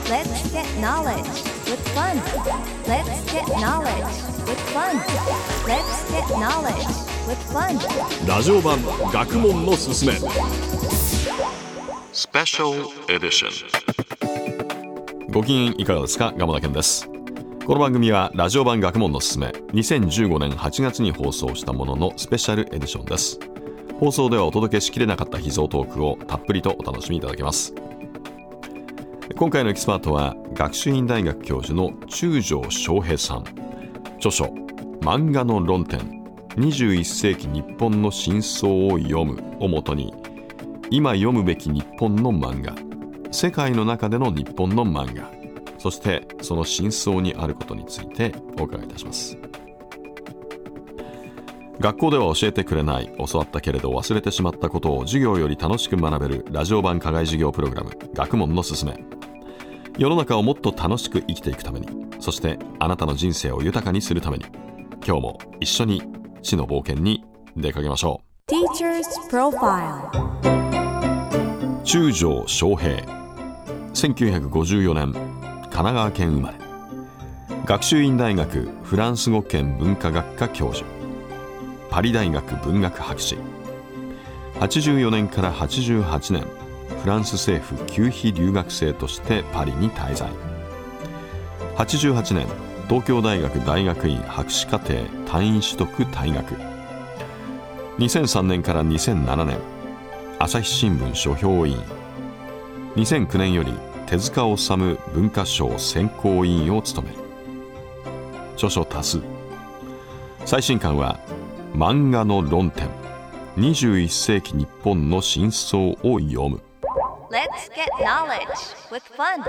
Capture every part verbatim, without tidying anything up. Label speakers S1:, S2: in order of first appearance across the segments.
S1: Let's get knowledge with fun. Let's get knowledge with fun. Let's get knowledge with fun.
S2: ラジオ版学問のすすめスペシャルエディション。ご機嫌いかがですか。蒲田健です。この番組はラジオ版学問のすすめにせんじゅうごねんはちがつに放送したもののスペシャルエディションです。放送ではお届けしきれなかった秘蔵トークをたっぷりとお楽しみいただけます。今回のエキスパートは学習院大学教授の中条翔平さん。著書漫画の論点にじゅういっせいき日本の真相を読むをもとに、今読むべき日本の漫画、世界の中での日本の漫画、そしてその真相にあることについてお伺いいたします。学校では教えてくれない、教わったけれど忘れてしまったことを授業より楽しく学べるラジオ版課外授業プログラム学問のすすめ。世の中をもっと楽しく生きていくために、そしてあなたの人生を豊かにするために、今日も一緒に知の冒険に出かけましょう。
S1: Teacher's Profile。
S2: 中条翔平、せんきゅうひゃくごじゅうよねん神奈川県生まれ。学習院大学フランス語圏文化学科教授、パリ大学文学博士。はちじゅうよねんからはちじゅうはちねんフランス政府給費留学生としてパリに滞在。はちじゅうはちねん東京大学大学院博士課程単位取得退学。にせんさんねんからにせんななねん朝日新聞書評委員。にせんきゅうねんより手塚治虫文化賞選考委員を務める。著書多数。最新刊は漫画の論点にじゅういっせいき日本の真相を読む。
S1: Let's get knowledge with fun。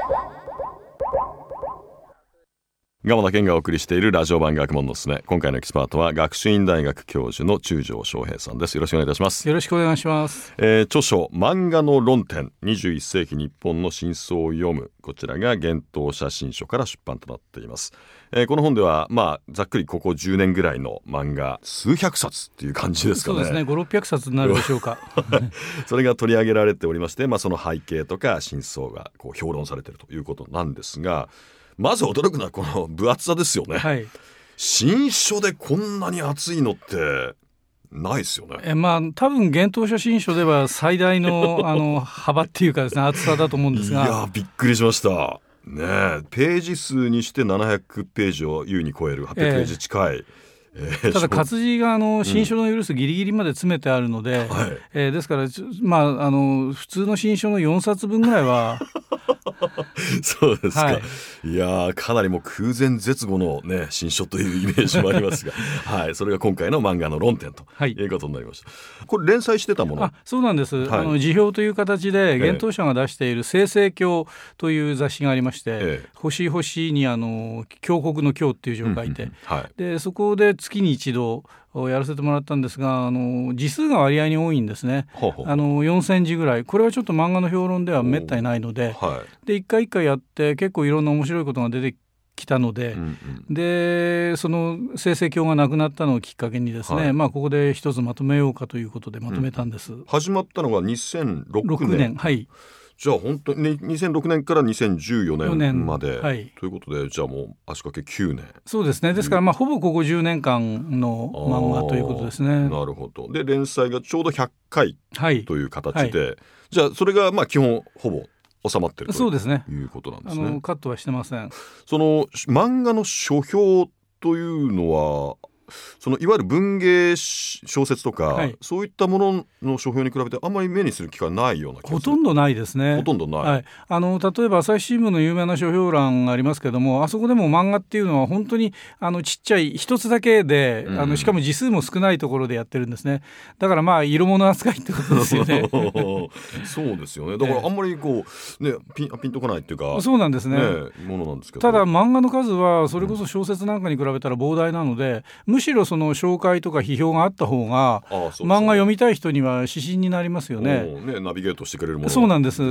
S2: 蒲田健がお送りしているラジオ版学問のすすめ。今回のエキスパートは学習院大学教授の中条翔平さんです。よろしくお願いいたします。
S3: よろしくお願いします。
S2: えー、著書漫画の論点にじゅういっせいき日本の真相を読む、こちらが幻冬写真書から出版となっています。えー、この本では、まあ、ざっくりここじゅうねんぐらいの漫画数百冊っていう感じですかね。
S3: そうですね、ごひゃくろっぴゃくさつになるでしょうか
S2: それが取り上げられておりまして、まあ、その背景とか真相がこう評論されているということなんですが、まず驚くのはこの分厚さですよね。
S3: はい、
S2: 新書でこんなに厚いのってないですよね。
S3: え、まあ、多分幻冬写真書では最大 の, あの幅っていうかですね、厚さだと思うんですが。
S2: いやびっくりしましたね。えページ数にしてななひゃくページを優に超えるはっぴゃくページ近い、えー
S3: えー、ただ活字があの新書の許すギリギリまで詰めてあるので、うんはいえー、ですから、まあ、あの普通の新書のよんさつぶんぐらいは
S2: そうですか、
S3: はい、
S2: いやかなりもう空前絶後の、ね、新書というイメージもありますが、はい、それが今回の漫画の論点ということになりました。はい、これ連載してたもの。
S3: あ、そうなんです、
S2: はい、
S3: あの辞表という形で幻冬社が出している生々経という雑誌がありまして、ええ、星々にあの峡谷の峡っていう字を書いて、うんうんはい、でそこで月に一度やらせてもらったんですが、あの字数が割合に多いんですね。ほうほう、あのよんせんじぐらい。これはちょっと漫画の評論ではめったにないので、はい、で一回一回やって結構いろんな面白いことが出てきたので、うんうん、でその生々経がなくなったのをきっかけにですね、はい、まあ、ここで一つまとめようかということでまとめたんです。うん、
S2: 始まったのがにせんろくねん。ろくねん、
S3: はい。
S2: じゃあ本当ににせんろくねんからにせんじゅうよねんまで、はい、ということで、じゃあもう足掛けきゅうねん。
S3: そうですね。ですから、まあ、ほぼここじゅうねんかんの漫画ということですね。
S2: なるほど。で連載がちょうどひゃっかいという形で、はいはい、じゃあそれがまあ基本ほぼ収まっているということなんですね。
S3: あのカットはしてません。
S2: その漫画の書評というのは、そのいわゆる文芸小説とか、はい、そういったものの書評に比べてあんまり目にする機会ないような気がする。
S3: ほとんどないですね。
S2: ほとんどない、
S3: はい、あの例えば朝日新聞の有名な書評欄がありますけども、あそこでも漫画っていうのは本当にあのちっちゃい一つだけで、うん、あのしかも字数も少ないところでやってるんですね。だからまあ色物扱いってことですよね
S2: そうですよね。だからあんまりこう、ね、ピン、ピンとこないっていうか、
S3: そうなんですね、
S2: ねものなんですけど、
S3: ただ漫画の数はそれこそ小説なんかに比べたら膨大なので、むむしろその紹介とか批評があった方が漫画読みたい人には指針になりますよね。
S2: ね、ナビゲートしてくれるものですね。
S3: そうなんです。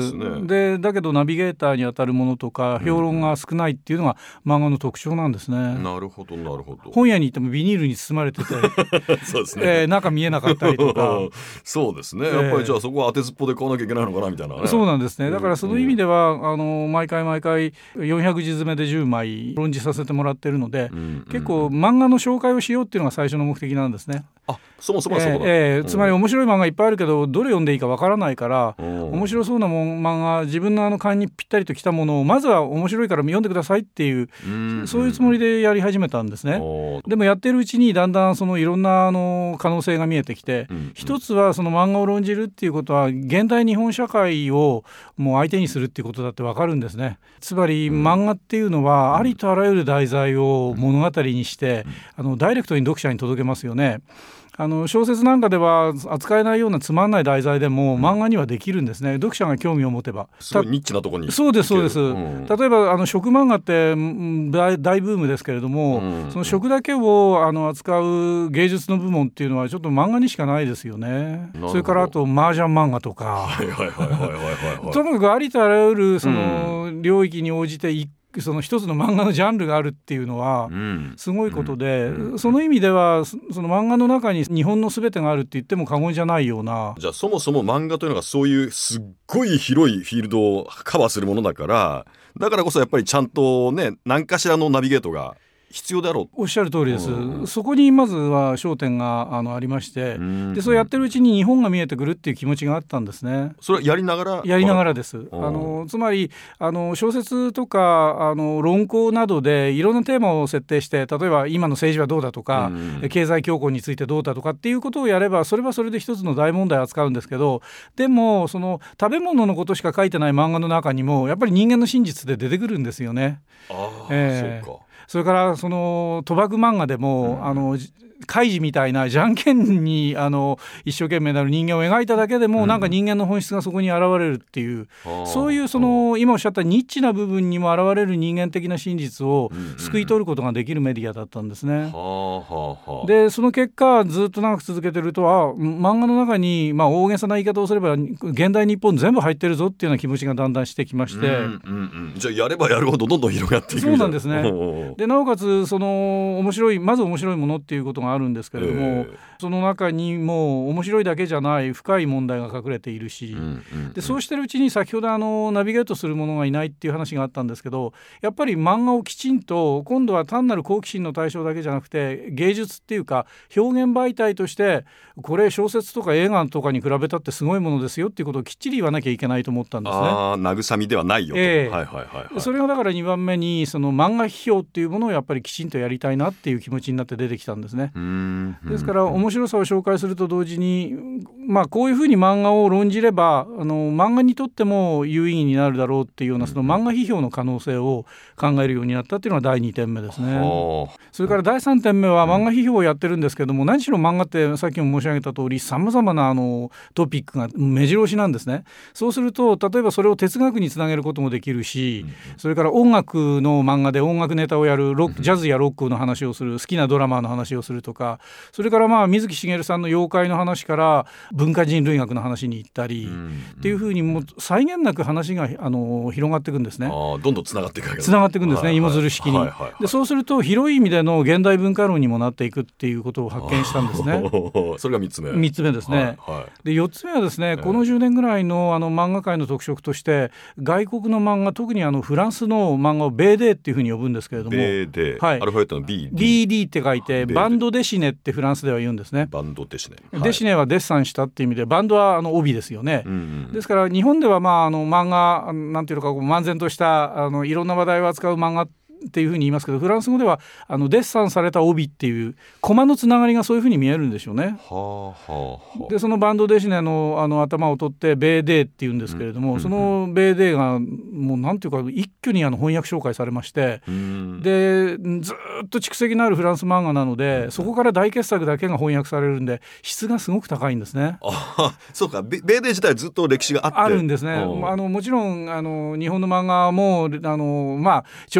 S3: でだけどナビゲーターに当たるものとか評論が少ないっていうのが漫画の特徴なんですね。
S2: うん、なるほどなるほど。
S3: 本屋に行ってもビニールに包まれてて
S2: そうですね、
S3: えー、中見えなかったりとか
S2: そうですね、やっぱりじゃあそこは当てずっぽで買わなきゃいけないのかなみたいな、ね、
S3: そうなんですね。だからその意味では、うん、あの毎回毎回よんひゃくじ詰めでじゅうまい論じさせてもらってるので、うんうん、結構漫画の紹介をしようっていうのが最初の目的なんですね。
S2: あ、そもそもはそうだ、
S3: えーえー、つまり面白い漫画いっぱいあるけどどれ読んでいいかわからないから、面白そうなもん漫画、自分のあの勘にぴったりときたものをまずは面白いから読んでくださいっていう、うんうん、そういうつもりでやり始めたんですね。でもやってるうちにだんだんそのいろんなあの可能性が見えてきて、うんうん、一つはその漫画を論じるっていうことは現代日本社会をもう相手にするっていうことだってわかるんですね。つまり漫画っていうのはありとあらゆる題材を物語にしてあのダイレクトに読者に届けますよね。あの小説なんかでは扱えないようなつまんない題材でも漫画にはできるんですね。読者が興味を持てば。
S2: すごいニッチなところに。
S3: そうですそうです、うん、例えばあの食漫画って大、大ブームですけれども、うん、その食だけをあの扱う芸術の部門っていうのはちょっと漫画にしかないですよね。それからあと麻雀漫画とかともかくありとあらゆるその領域に応じて一その一つの漫画のジャンルがあるっていうのはすごいことで、うんうん、その意味ではその漫画の中に日本の全てがあるって言っても過言じゃないような。
S2: じゃあそもそも漫画というのがそういうすっごい広いフィールドをカバーするものだからだからこそやっぱりちゃんとね何かしらのナビゲートが必要だろう。
S3: おっしゃる通りです、うん、そこにまずは焦点が あのありまして、うん、でそうやってるうちに日本が見えてくるっていう気持ちがあったんですね。
S2: それはやりながら
S3: やりながらです。あのつまりあの小説とかあの論考などでいろんなテーマを設定して例えば今の政治はどうだとか、うん、経済恐慌についてどうだとかっていうことをやればそれはそれで一つの大問題を扱うんですけど、でもその食べ物のことしか書いてない漫画の中にもやっぱり人間の真実で出てくるんですよね。
S2: あ、えー、そうか。
S3: それからその賭博漫画でも、うん、あの怪事みたいなじゃんけんにあの一生懸命なる人間を描いただけでも、うん、なんか人間の本質がそこに現れるっていう、うん、そういうその今おっしゃったニッチな部分にも現れる人間的な真実を救い取ることができるメディアだったんですね。うんうん、でその結果ずっと長く続けてるとあ漫画の中に、まあ、大げさな言い方をすれば現代日本全部入ってるぞっていうような気持ちがだんだんしてきまして、うんうん
S2: うん、じゃあやればやるほどどんどん広がっていく。
S3: そうなんですね。でなおかつその面白いまず面白いものっていうことがあるんですけれども、えー、その中にも面白いだけじゃない深い問題が隠れているし、うんうんうん、でそうしてるうちに先ほどあのナビゲートするものがいないっていう話があったんですけど、やっぱり漫画をきちんと今度は単なる好奇心の対象だけじゃなくて芸術っていうか表現媒体としてこれ小説とか映画とかに比べたってすごいものですよっていうことをきっちり言わなきゃいけないと思ったんですね。
S2: あ慰みではないよと、
S3: えーはいはいはいはい、それがだからにばんめにその漫画批評っていうものをやっぱりきちんとやりたいなっていう気持ちになって出てきたんですね。うーんですから面白さを紹介すると同時に、まあ、こういうふうに漫画を論じればあの漫画にとっても有意義になるだろうっていうようなその漫画批評の可能性を考えるようになったっていうのがだいにてんめですね。それからだいさんてんめは漫画批評をやってるんですけども、何しろ漫画ってさっきも申し上げた通りさまざまなあのトピックが目白押しなんですね。そうすると例えばそれを哲学につなげることもできるし、それから音楽の漫画で音楽ネタをやるロックジャズやロックの話をする、好きなドラマーの話をするとか、それからまあ水木しげるさんの妖怪の話から文化人類学の話に行ったり、うんうん、っていうふうにもう際限なく話があの広がっていくんですね。
S2: あどんどんつながっていくわけです
S3: つながっていくんですね、はいはい、芋づる式に、はいはいはい、でそうすると広い意味での現代文化論にもなっていくっていうことを発見したんですね。
S2: それがみっつめ
S3: みっつめですね、はいはい、でよっつめはですね、このじゅうねんぐらい の, あの漫画界の特色として外国の漫画、特にあのフランスの漫画をベーデーっていうふうに呼ぶんですけれども、
S2: ベーデー、はい、アルファベットの B
S3: ビーディー って書いてバンドデシネってフランスでは言うんですね。
S2: バンドデシネ、はい、
S3: デシネはデッサンしたっていう意味で、バンドはあの帯ですよね、うんうん、ですから日本では、まあ、あの漫画なんていうのか漫然としたあのいろんな話題を扱う漫画っていうふうに言いますけど、フランス語ではあのデッサンされた帯っていうコマのつながりがそういうふうに見えるんでしょうね。はあはあはあ、でそのバンドデシネ の, あの頭を取ってベーデーっていうんですけれども、うん、そのベーデーがもうなんていうか一挙にあの翻訳紹介されまして、うん、でずっと蓄積のあるフランス漫画なので、うん、そこから大傑作だけが翻訳されるんで質がすごく高いんですね。
S2: あそうか、ベーデー自体ずっと歴史があって
S3: あるんですね。あのもちろんあの日本の漫画もあの、まあ、鳥獣戯画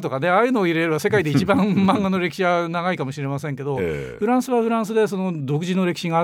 S3: とかね、ああいうのを入れれば世界で一番漫画の歴史は長いかもしれませんけど、えー、フランスはフランスでその独自の歴史があって、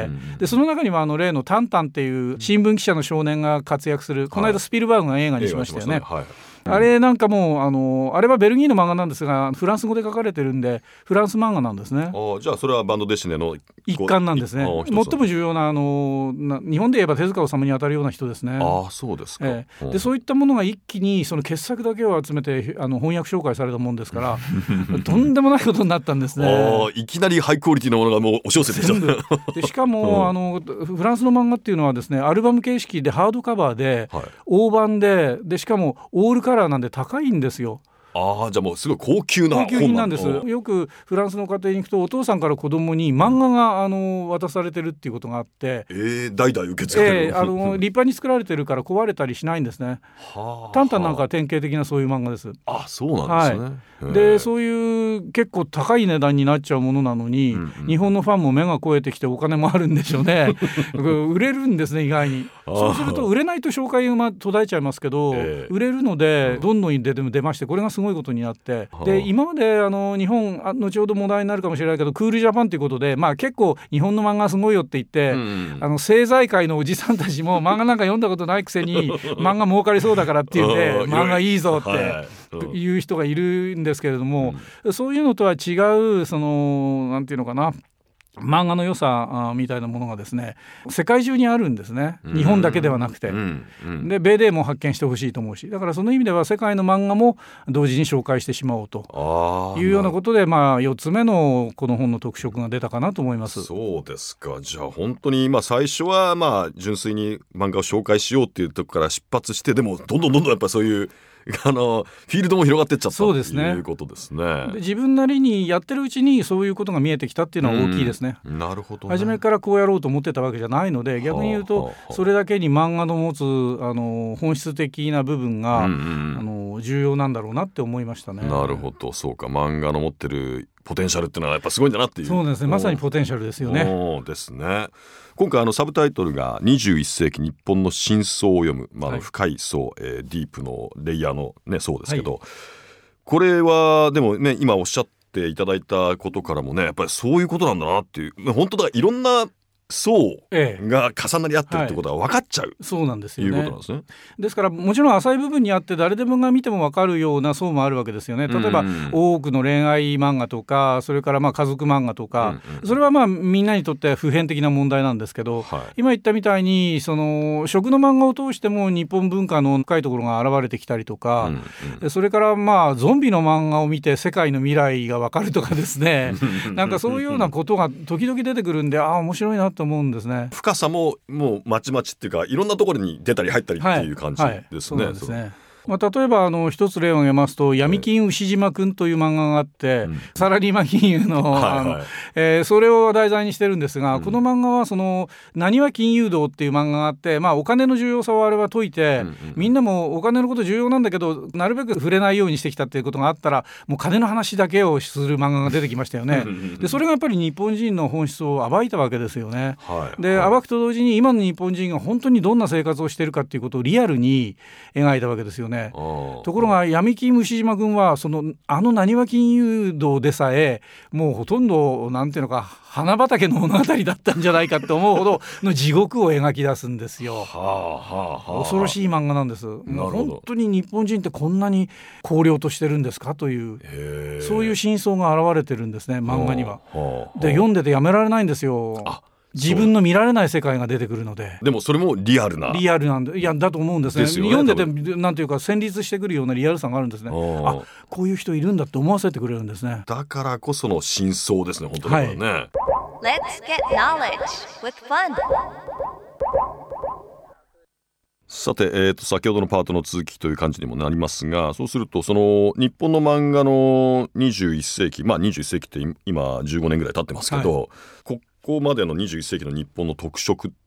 S3: うん、でその中にはあの例のタンタンっていう新聞記者の少年が活躍する、この間スピルバーグが映画にしましたよね、はい、あれなんかもう あのあれはベルギーの漫画なんですがフランス語で書かれてるんでフランス漫画なんですね。
S2: あ、じゃあそれはバンドデシネの
S3: 一環なんですね。最も重要なあのな日本で言えば手塚治虫に当たるような人ですね。
S2: ああ、そうですか、
S3: えー、でそういったものが一気にその傑作だけを集めてあの翻訳紹介されたもんですからとんでもないことになったんですね。
S2: あ、いきなりハイクオリティのものがもう押し寄せてきちゃった
S3: でしかも、うん、あのフランスの漫画っていうのはですね、アルバム形式でハードカバーで、はい、大判で、でしかもオールカラーなんで高いんですよ。
S2: ああ、じゃあもうすごい高級な本
S3: 高級品なんです。よくフランスの家庭に行くとお父さんから子供に漫画があの渡されてるっていうことがあって、
S2: えー、代々受け継がれる、
S3: えー、あの立派に作られてるから壊れたりしないんですね。はあ、タンタンなんかは典型的なそういう漫画です。
S2: あ、そうなんですね、
S3: はい、でそういう結構高い値段になっちゃうものなのに、うんうん、日本のファンも目が肥えてきてお金もあるんでしょうね売れるんですね、意外に。そうすると売れないと紹介が途絶えちゃいますけど、えー、売れるのでどんどん出て出まして、これがすごいことになって、で今まであの日本あ後ほど問題になるかもしれないけどクールジャパンということで、まあ、結構日本の漫画すごいよって言って、うん、あの政財界のおじさんたちも漫画なんか読んだことないくせに漫画儲かりそうだからって言って漫画いいぞっていう人がいるんですけれども、うん、そういうのとは違うそのなんていうのかな、漫画の良さみたいなものがですね、世界中にあるんですね。日本だけではなくて、うんうん、で米米も発見してほしいと思うし、だからその意味では世界の漫画も同時に紹介してしまおうというようなことで、まあ、よっつめのこの本の特色が出たかなと思います。
S2: そうですか。じゃあ本当に、まあ、最初はまあ純粋に漫画を紹介しようっていうところから出発して、でもどんどんどんどんやっぱそういうあのフィールドも広がっていっちゃったということですね。
S3: で自分なりにやってるうちにそういうことが見えてきたっていうのは大きいですね。
S2: なるほどね。
S3: 初めからこうやろうと思ってたわけじゃないので、逆に言うとそれだけに漫画の持つあの本質的な部分が、うんうん、あの重要なんだろうなって思いましたね。
S2: なるほど、そうか。漫画の持ってるポテンシャルっていうのはやっぱすごいんだなっていう。
S3: そうですね、まさにポテンシャルですよね。
S2: そうですね。今回あのサブタイトルがにじゅういっせい紀日本の真相を読む、まあ、あの深い層、はい、えー、ディープのレイヤーの、ね、層ですけど、はい、これはでもね、今おっしゃっていただいたことからもね、やっぱりそういうことなんだなっていう、本当だ、いろんな層が重なり合ってるってことは分かっちゃう、
S3: はい、そうなんですよね。
S2: いうことなんですね。
S3: ですからもちろん浅い部分にあって誰でもが見ても分かるような層もあるわけですよね。例えば、うん、多くの恋愛漫画とか、それからまあ家族漫画とか、うんうん、それはまあみんなにとっては普遍的な問題なんですけど、はい、今言ったみたいにその食の漫画を通しても日本文化の深いところが現れてきたりとか、うんうん、それからまあゾンビの漫画を見て世界の未来が分かるとかですねなんかそういうようなことが時々出てくるんで、ああ面白いなと思うんですね。
S2: 深さももうまちまちっていうか、いろんなところに出たり入ったりっていう感じですね。はいはい、そうですね。まあ、例えばあの一つ例を挙げますと、闇金牛島くんという漫画があって、うん、サラリーマン金融 の, あの、はいはい、えー、それを題材にしてるんですが、うん、この漫画はそのなにわ金融道っていう漫画があって、まあ、お金の重要さをあれは解いて、うんうん、みんなもお金のこと重要なんだけどなるべく触れないようにしてきたっていうことがあったら、もう金の話だけをする漫画が出てきましたよね。でそれがやっぱり日本人の本質を暴いたわけですよね。はい、で、はい、暴くと同時に今の日本人が本当にどんな生活をしているかっていうことをリアルに描いたわけですよね。ところが闇金牛島君はそのあのなにわ金融道でさえもうほとんどなんていうのか花畑の物語だったんじゃないかと思うほどの地獄を描き出すんですよ。はあはあはあ、恐ろしい漫画なんです。もう本当に日本人ってこんなに荒涼としてるんですかという、そういう真相が現れてるんですね、漫画には。はあはあ、で読んでてやめられないんですよ。あ、自分の見られない世界が出てくるので。 でもそれもリアルな
S3: リアルなんで、いやだと思うんですね。ですよね、読んでてなんていうか旋律してくるようなリアルさがあるんですね。あ、こういう人いるんだって思わせてくれるんですね。
S2: だからこその真相ですね、本当に、はい、ね。
S1: Let's get knowledge with fun.
S2: さて、えー、と先ほどのパートの続きという感じにもなりますが、そうするとその日本の漫画のにじゅういっせい紀、まあにじゅういっせい紀って今じゅうごねんぐらい経ってますけど、はい、こここまでのにじゅういっせい紀の日本の特色っ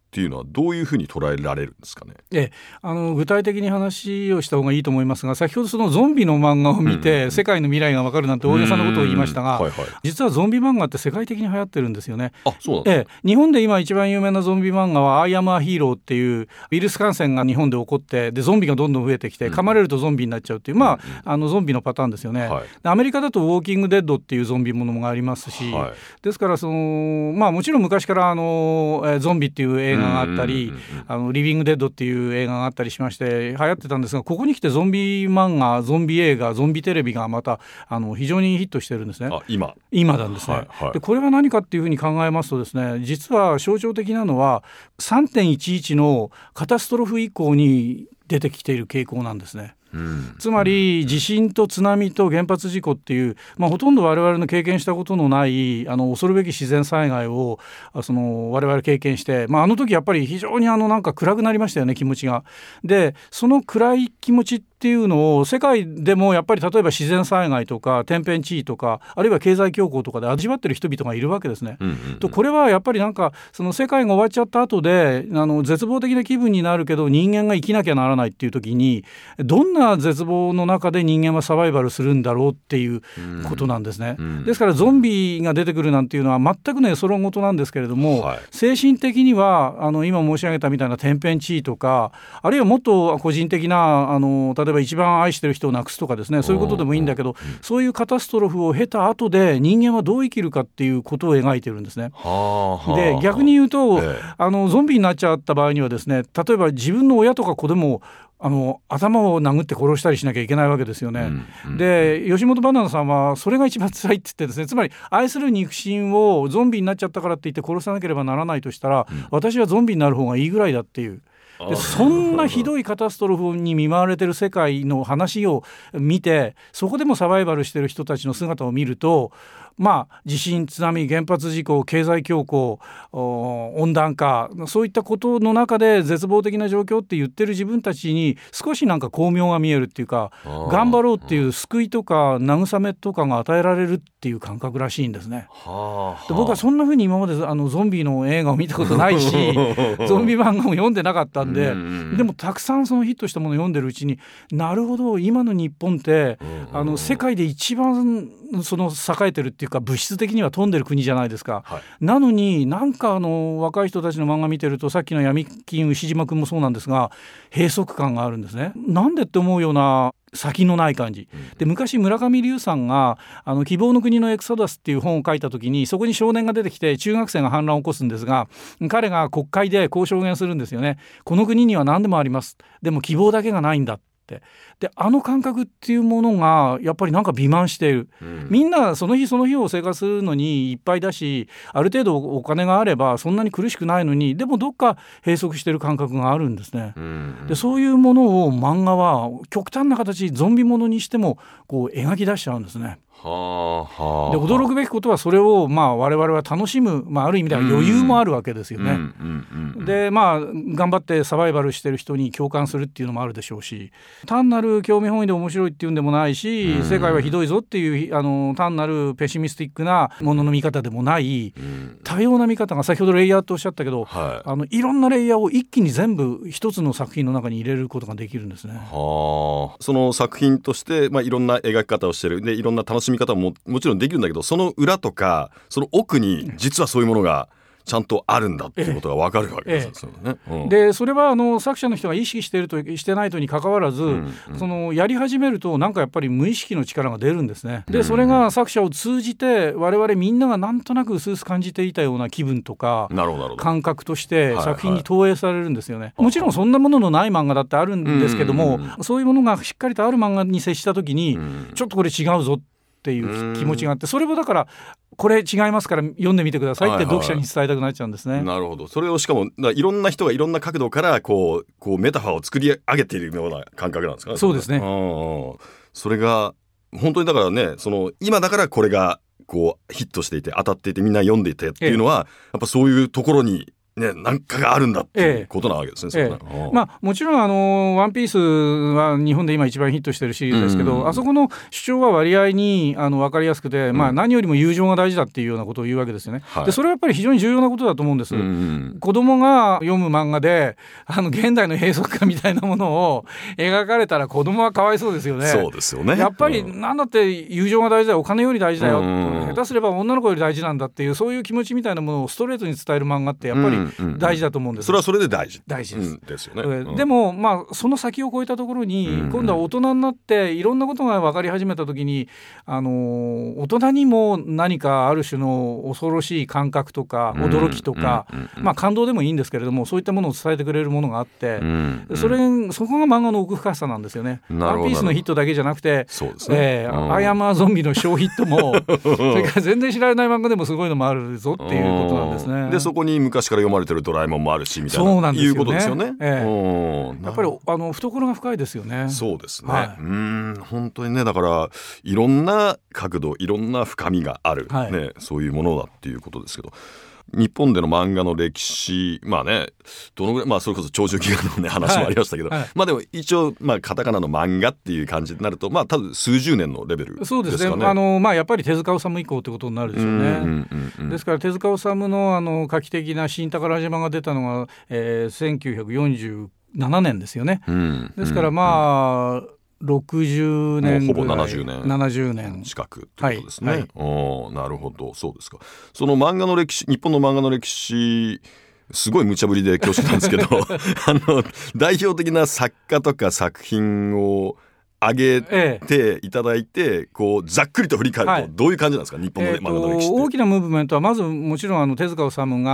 S2: っていうのはどういうふうに捉えられるんですかね。
S3: ええ、あの具体的に話をした方がいいと思いますが、先ほどそのゾンビの漫画を見て、うんうん、世界の未来が分かるなんて大げさなことを言いましたが、はいはい、実はゾンビ漫画って世界的に流行ってるんですよね。
S2: あ、そうなんですか。
S3: ええ、日本で今一番有名なゾンビ漫画はアイアムアヒーローっていうウイルス感染が日本で起こって、でゾンビがどんどん増えてきて、噛まれるとゾンビになっちゃうっていう、まあ、あのゾンビのパターンですよね、はい、アメリカだとウォーキングデッドっていうゾンビものがありますし、はい、ですからその、まあ、もちろん昔からあのえゾンビっていう映画があったり、あのリビングデッドっていう映画があったりしまして流行ってたんですが、ここに来てゾンビ漫画、ゾンビ映画、ゾンビテレビがまたあの非常にヒットしてるんですね。
S2: あ、今
S3: 今なんですね、はいはい、でこれは何かっていうふうに考えますとですね、実は象徴的なのは さんてんいちいち のカタストロフ以降に出てきている傾向なんですね。うん、つまり地震と津波と原発事故っていう、まあ、ほとんど我々の経験したことのないあの恐るべき自然災害をその我々経験して、まあ、あの時やっぱり非常にあのなんか暗くなりましたよね、気持ちが。でその暗い気持ちっていうのを世界でもやっぱり例えば自然災害とか天変地異とかあるいは経済恐慌とかで味わってる人々がいるわけですね、うんうんうん、とこれはやっぱりなんかその世界が終わっちゃった後であの絶望的な気分になるけど人間が生きなきゃならないっていう時にどんな絶望の中で人間はサバイバルするんだろうっていうことなんですね、うんうん、ですからゾンビが出てくるなんていうのは全くねそろごとなんですけれども、はい、精神的にはあの今申し上げたみたいな天変地異とかあるいはもっと個人的なあの例えば一番愛してる人を亡くすとかですね、そういうことでもいいんだけど、そういうカタストロフを経た後で人間はどう生きるかっていうことを描いてるんですね。はあはあ、で逆に言うと、ええ、あのゾンビになっちゃった場合にはですね、例えば自分の親とか子供あの頭を殴って殺したりしなきゃいけないわけですよね、うんうん、で吉本バナナさんはそれが一番辛いって言ってですね、つまり愛する肉親をゾンビになっちゃったからって言って殺さなければならないとしたら、うん、私はゾンビになる方がいいぐらいだっていう、でそんなひどいカタストロフに見舞われてる世界の話を見て、そこでもサバイバルしてる人たちの姿を見ると、まあ、地震、津波、原発事故、経済恐慌、温暖化、そういったことの中で絶望的な状況って言ってる自分たちに少しなんか光明が見えるっていうか、頑張ろうっていう救いとか慰めとかが与えられるっていう感覚らしいんですね。はあ、で僕はそんな風に今まであのゾンビの映画を見たことないしゾンビ漫画も読んでなかったんで、うんうん、でもたくさんそのヒットしたものを読んでるうちに、なるほど今の日本って、うんうん、あの世界で一番その栄えてるっていうか物質的には富んでる国じゃないですか、はい、なのになんかあの若い人たちの漫画見てると、さっきの闇金牛島くんもそうなんですが、閉塞感があるんですね。なんでって思うような先のない感じで、昔村上龍さんがあの希望の国のエクソダスっていう本を書いた時に、そこに少年が出てきて中学生が反乱を起こすんですが、彼が国会でこう証言するんですよね。この国には何でもあります、でも希望だけがないんだって。であの感覚っていうものがやっぱりなんか美満している、うん、みんなその日その日を生活するのにいっぱいだし、ある程度お金があればそんなに苦しくないのに、でもどっか閉塞している感覚があるんですね、うん、でそういうものを漫画は極端な形、ゾンビものにしてもこう描き出しちゃうんですね。はあはあ、で驚くべきことはそれをまあ我々は楽しむ、まあ、ある意味では余裕もあるわけですよね、うんうんうん、でまあ頑張ってサバイバルしてる人に共感するっていうのもあるでしょうし、単なる興味本位で面白いっていうんでもないし、うん、世界はひどいぞっていうあの単なるペシミスティックなものの見方でもない、うん、多様な見方が、先ほどレイヤーとおっしゃったけど、はい、あのいろんなレイヤーを一気に全部一つの作品の中に入れることができるんですね。
S2: はあ、その作品として、まあ、いろんな描き方をしてるで、いろんな楽しみ方ももちろんできるんだけど、その裏とかその奥に実はそういうものがちゃんとあるんだっていうことが分かるわけです、ええね、うん、でそれはあの作者の人が意識しているとしてないとに関わらず、うんうん、そのやり始めるとなんかやっぱり無意識の力が出るんですね。でそれが作者を通じて我々みんながなんとなく薄々感じていたような気分とか感覚として作品に投影されるんですよね、はいはい、もちろんそんなもののない漫画だってあるんですけども、うんうん、そういうものがしっかりとある漫画に接した時に、うん、ちょっとこれ違うぞっていう気持ちがあって、それもだからこれ違いますから読んでみてくださいって読者に伝えたくなっちゃうんですね、はいはい、なるほど。それをしかもいろんな人がいろんな角度からこう、こうメタファーを作り上げているような感覚なんですかね。
S3: そうですね。
S2: それが本当にだからね、その今だからこれがこうヒットしていて当たっていてみんな読んでいてっていうのは、ええ、やっぱそういうところにね、なんかがあるんだっていうことなわけですね、ええ
S3: ええまあ、もちろんあのワンピースは日本で今一番ヒットしてるシリーズですけど、うん、あそこの主張は割合にあの分かりやすくて、うんまあ、何よりも友情が大事だっていうようなことを言うわけですよね、はい、でそれはやっぱり非常に重要なことだと思うんです、うん、子供が読む漫画であの現代の閉塞感みたいなものを描かれたら子供はかわいそうですよね。
S2: そうですよね。
S3: やっぱりなんだって友情が大事だよ、お金より大事だよ、うん、下手すれば女の子より大事なんだっていうそういう気持ちみたいなものをストレートに伝える漫画ってやっぱり大事だと思うんです、
S2: うんうん、それはそれで大事
S3: 大事です、
S2: うん、ですよね、うん、
S3: でも、まあ、その先を越えたところに、うん、今度は大人になっていろんなことが分かり始めた時にあの大人にも何かある種の恐ろしい感覚とか驚きとか、うんうんまあ、感動でもいいんですけれどもそういったものを伝えてくれるものがあって、うんうん、それそこが漫画の奥深さなんですよね。ワンピースのヒットだけじゃなくて
S2: そうですね、
S3: えー、アイアムアゾンビの小ヒットもそれから全然知られない漫画でもすごいのもあるぞっていうことなんですね。
S2: でそこに昔から読まれてるドラえもんもあるしみたいな
S3: そうなんですよね、
S2: いうことですよね、
S3: えー、やっぱりあの懐が深いですよね。
S2: そうですね、
S3: はい、
S2: うーん本当にねだからいろんな角度いろんな深みがある、はいね、そういうものだっていうことですけど日本での漫画の歴史まあねどのぐらいまあそれこそ長寿期間の、ね、話もありましたけど、はいはい、まあでも一応まあカタカナの漫画っていう感じになるとまあ多分数十年のレベルですかね。
S3: そうですねあの、まあ、やっぱり手塚治虫以降ということになるでしょうね、うんうんうんうん、ですから手塚治虫 の, あの画期的な新宝島が出たのが、えー、せんきゅうひゃくよんじゅうななねんですよね、うん、ですからまあ、うんろくじゅうねんぐらい
S2: ほぼななじゅうねん
S3: ななじゅうねん
S2: 近くってことですね、はいはい、おなるほどそうですか。その漫画の歴史日本の漫画の歴史すごい無茶ぶりで恐縮なんですけどあの代表的な作家とか作品を挙げていただいて、ええ、こうざっくりと振り返るとどういう感じなんですか、はい、日本の漫画の歴史って。
S3: 大きなムーブメントはまずもちろんあの手塚治虫が、うん、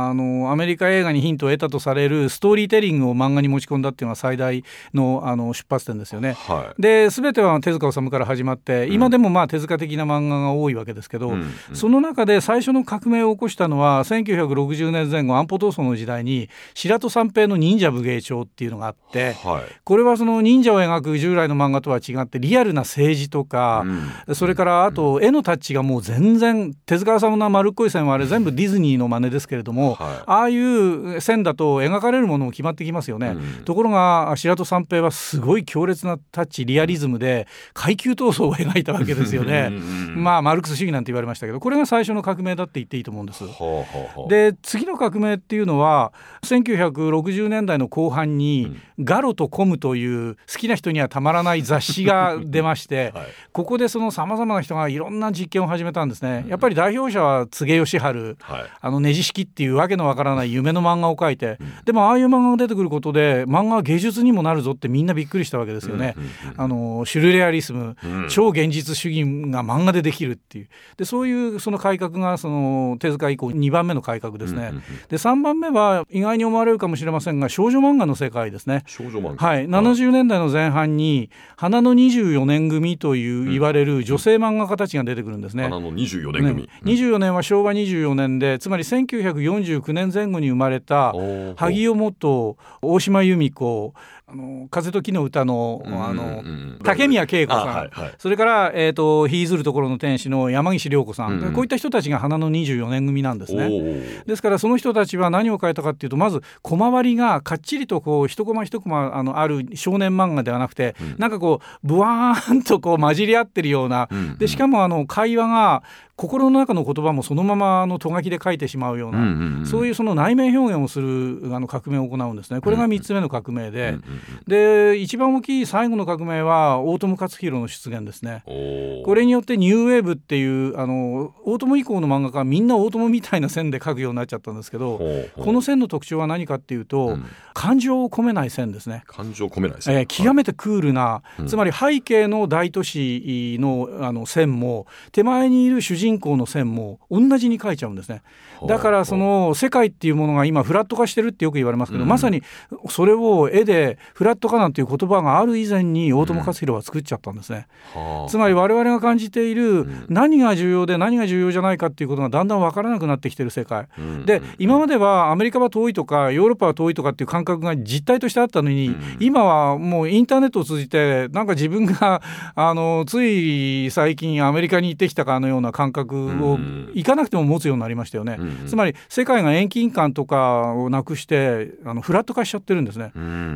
S3: あのアメリカ映画にヒントを得たとされるストーリーテリングを漫画に持ち込んだっていうのが最大 の, あの出発点ですよね、はい、で全ては手塚治虫から始まって、うん、今でもまあ手塚的な漫画が多いわけですけど、うんうん、その中で最初の革命を起こしたのはせんきゅうひゃくろくじゅうねんぜん後安保闘争の時代に白土三平の忍者武芸帳っていうのがあって、はい、これはその忍者を描く従来の漫画とは違ってリアルな政治とか、うん、それからあと絵のタッチがもう全然手塚治虫の丸っこい線はあれ全部ディズニーの真似ですけれども、はい、ああいう線だと描かれるものも決まってきますよね、うん、ところが白土三平はすごい強烈なタッチリアリズムで階級闘争を描いたわけですよねまあマルクス主義なんて言われましたけどこれが最初の革命だって言っていいと思うんです。ほうほうほう。で次の革命っていうのはせんきゅうひゃくろくじゅうねんだいの後半に、うん、ガロとコムという好きな人にはたまらない雑誌が出まして、はい、ここでそのさまざまな人がいろんな実験を始めたんですね、うん、やっぱり代表者は柘植義治、はい、あのねじ式っていうわけのわからない夢の漫画を描いて、うん、でもああいう漫画が出てくることで漫画は芸術にもなるぞってみんなびっくりしたわけですよね、うんうんうん、あのシュルレアリスム、うん、超現実主義が漫画でできるっていうでそういうその改革がその手塚以降にばんめの改革ですね、うんうんうん、でさんばんめは意外に思われるかもしれませんが少女漫画の世界ですね。
S2: 少女漫画、
S3: はい、ななじゅうねんだいの前半に花のにじゅうよねん組という言われる女性漫画家たちが出てくるんですね。
S2: 花のにじゅうよねん組、
S3: ね、にじゅうよねんはしょうわにじゅうよねんでつまりせんきゅうひゃくよんじゅうきゅうねんぜん後に生まれた萩尾元大島由美子あの風と木の歌 の, あの、うんうん、竹宮恵子さん、はいはい、それから、えーと、ひいずるところの天使の山岸涼子さん、うんうん、こういった人たちが花のにじゅうよねん組なんですね。ですからその人たちは何を書いたかっていうとまず小回りがかっちりとこう一コマ一コマ あ, のある少年漫画ではなくて、うん、なんかこうブワーンとこう混じり合ってるような、うんうん、でしかもあの会話が心の中の言葉もそのままのとがきで書いてしまうような、うんうんうん、そういうその内面表現をするあの革命を行うんですね。これがみっつめの革命で、うんうん、で一番大きい最後の革命は大友克洋の出現ですね。これによってニューウェーブっていうあの大友以降の漫画家はみんな大友みたいな線で描くようになっちゃったんですけど、ほうほうこの線の特徴は何かっていうと、うん、感情を込めない線ですね。
S2: 感情を込めない線、
S3: えー、極めてクールな、はい、つまり背景の大都市 の, あの線も手前にいる主人公の線も同じに描いちゃうんですね。だからその世界っていうものが今フラット化してるってよく言われますけど、うん、まさにそれを絵でフラット化なんていう言葉がある以前に大友克洋は作っちゃったんですね、うん、つまり我々が感じている何が重要で何が重要じゃないかっていうことがだんだん分からなくなってきてる世界、うん、で今まではアメリカは遠いとかヨーロッパは遠いとかっていう感覚が実態としてあったのに、うん、今はもうインターネットを通じてなんか自分があのつい最近アメリカに行ってきたかのような感覚を行かなくても持つようになりましたよね、うん、つまり世界が遠近感とかをなくしてあのフラット化しちゃってるんですね、うん、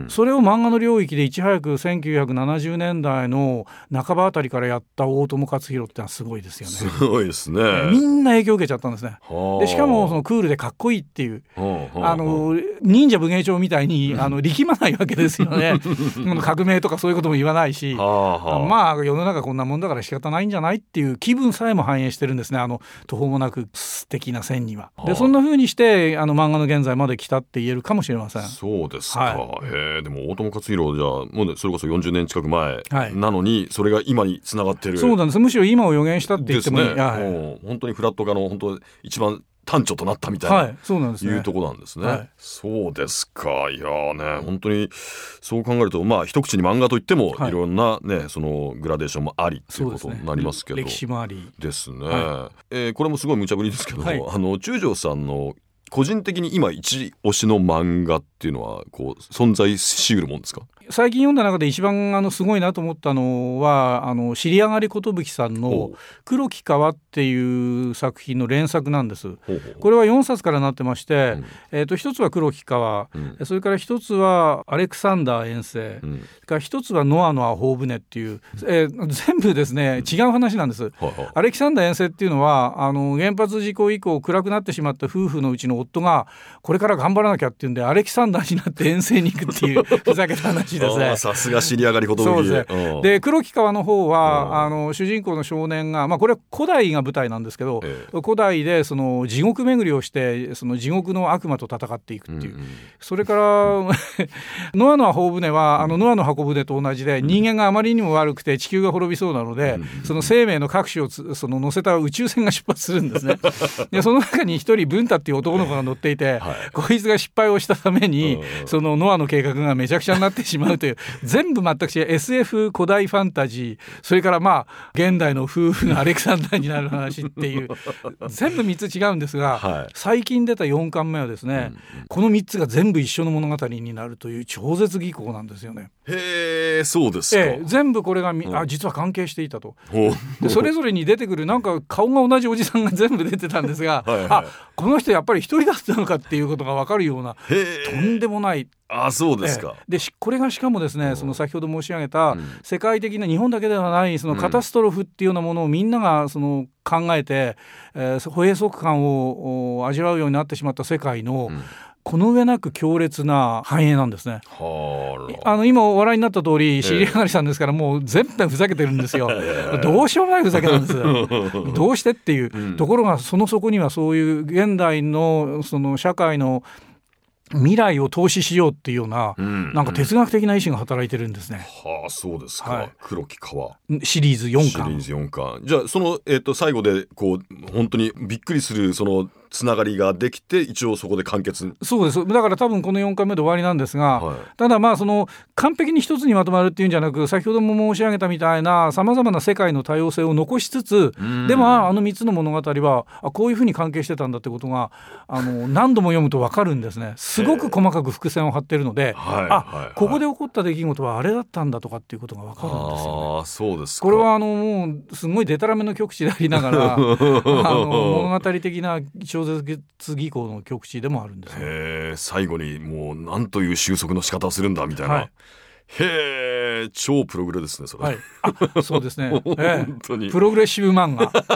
S3: それを漫画の領域でいち早くせんきゅうひゃくななじゅうねんだいの半ばあたりからやった大友克洋ってのはすごいですよね。
S2: すごいですね。
S3: みんな影響を受けちゃったんですね。でしかもそのクールでかっこいいっていうあの忍者武芸帳みたいにあの力まないわけですよね革命とかそういうことも言わないしまあ世の中こんなもんだから仕方ないんじゃないっていう気分さえも反映してるんですね、あの途方もなく素敵な線には。でそんな風にしてあの漫画の現在まで来たって言えるかもしれません。
S2: そうですか、はい、へでも大友克洋じゃもう、ね、それこそよんじゅうねん近く前なのに、はい、それが今につながってる。
S3: そうなんです。むしろ今を予言したって言ってもいいですね、はい、
S2: もう本当にフラット化の本当一番端緒となったみたいな、はい、そうなんですね、いうところなんですね、はい、そうですか。いやね本当にそう考えるとまあ一口に漫画といっても、はい、いろんなねそのグラデーションもありっていうことになりますけど、
S3: 歴史もあり
S2: ですね、
S3: は
S2: いえー、これもすごい無茶ぶりですけど、はい、あの中条さんの個人的に今一押しの漫画っていうのはこう存在しうるもんですか？
S3: 最近読んだ中で一番あのすごいなと思ったのはあの尻上がり寿さんの黒き川っていう作品の連作なんです。ほうほうほう。これはよんさつからなってまして、うんえー、と一つは黒き川、うん、それから一つはアレクサンダー遠征、うん、それから一つはノアのアホー船っていう、えー、全部ですね違う話なんです、うん、アレキサンダー遠征っていうのはあの原発事故以降暗くなってしまった夫婦のうちの夫がこれから頑張らなきゃっていうんでアレキサンダーになって遠征に行くっていうふざけた話ですね。
S2: さすが尻上がり寿。
S3: そうですね。で黒き川の方はあの主人公の少年が、まあ、これは古代が舞台なんですけど、ええ、古代でその地獄巡りをしてその地獄の悪魔と戦っていくっていう、うんうん、それからノアの箱舟はあのノアの箱舟と同じで、うん、人間があまりにも悪くて地球が滅びそうなので、うん、その生命の各種をその乗せた宇宙船が出発するんですねでその中に一人文太っていう男の子が乗っていて、はい、こいつが失敗をしたために、うん、そのノアの計画がめちゃくちゃになってしまうという全部全く違う エスエフ 古代ファンタジー、それからまあ現代の夫婦がアレクサンダーになる話っていう全部みっつ違うんですが、はい、最近出たよんかんめはですね、うんうん、このみっつが全部一緒の物語になるという超絶技巧なんですよね。
S2: へー、そうですか、
S3: ええ、全部これが、うん、あ実は関係していたと。でそれぞれに出てくるなんか顔が同じおじさんが全部出てたんですがはい、はい、あこの人やっぱり一人だったのかっていうことが分かるようなとんでもない。
S2: あそうですか、
S3: ええ、でこれがしかもですねその先ほど申し上げた世界的な日本だけではないそのカタストロフっていうようなものをみんながその考えて、えー、閉塞感を味わうようになってしまった世界の、うんこの上なく強烈な繁栄なんですね。はあの今お笑いになった通り尻上がりさんですからもう全部ふざけてるんですよどうしようもないふざけなんですどうしてっていう、うん、ところがその底にはそういう現代のその社会の未来を投資しようっていうような、うん、なんか哲学的な意志が働いてるんですね。
S2: はあそうですか、はい、黒き川
S3: シリーズよんかん
S2: シリーズよんかんじゃあその、えー、と最後でこう本当にびっくりするそのつながりができて一応そこで完結。
S3: そうです。だから多分このよんかんめで終わりなんですが、はい、ただまあその完璧に一つにまとまるっていうんじゃなく先ほども申し上げたみたいなさまざまな世界の多様性を残しつつでもあのみっつの物語はあこういうふうに関係してたんだってことがあの何度も読むと分かるんですね。すごく細かく伏線を張ってるので、はい、あ、はいはい、ここで起こった出来事はあれだったんだとかっていうことが分かるんですよね。
S2: あそうですか。
S3: これはあのもうすごいデタラメの極致でありながらあの物語的な超絶技巧の極致でもあるんですよ。
S2: へ最後にもうなんという収束の仕方をするんだみたいな、はい、へ超プログレですねそれ、
S3: はい、あそうですね、え本当にプログレッシブ漫画Let's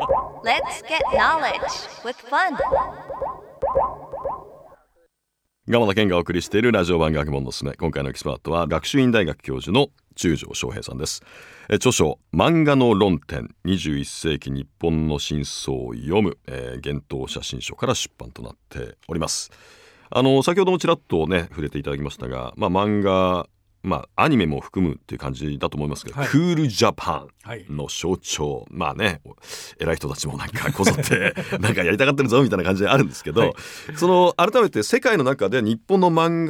S2: get knowledge with fun 鎌田健がお送りしているラジオ版学問のすめ。今回のエキスパートは学習院大学教授の中条翔平さんです。え著書漫画の論点にじゅういっせいき日本の真相を読む、えー、幻冬写真書から出版となっております。あの先ほどもちらっとね触れていただきましたが、まあ、漫画まあ、アニメも含むっていう感じだと思いますけど、はい、クールジャパンの象徴、はい、まあね偉い人たちもなんかこぞってなんかやりたがってるぞみたいな感じであるんですけど、はい、その改めて世界の中で日本の漫画っ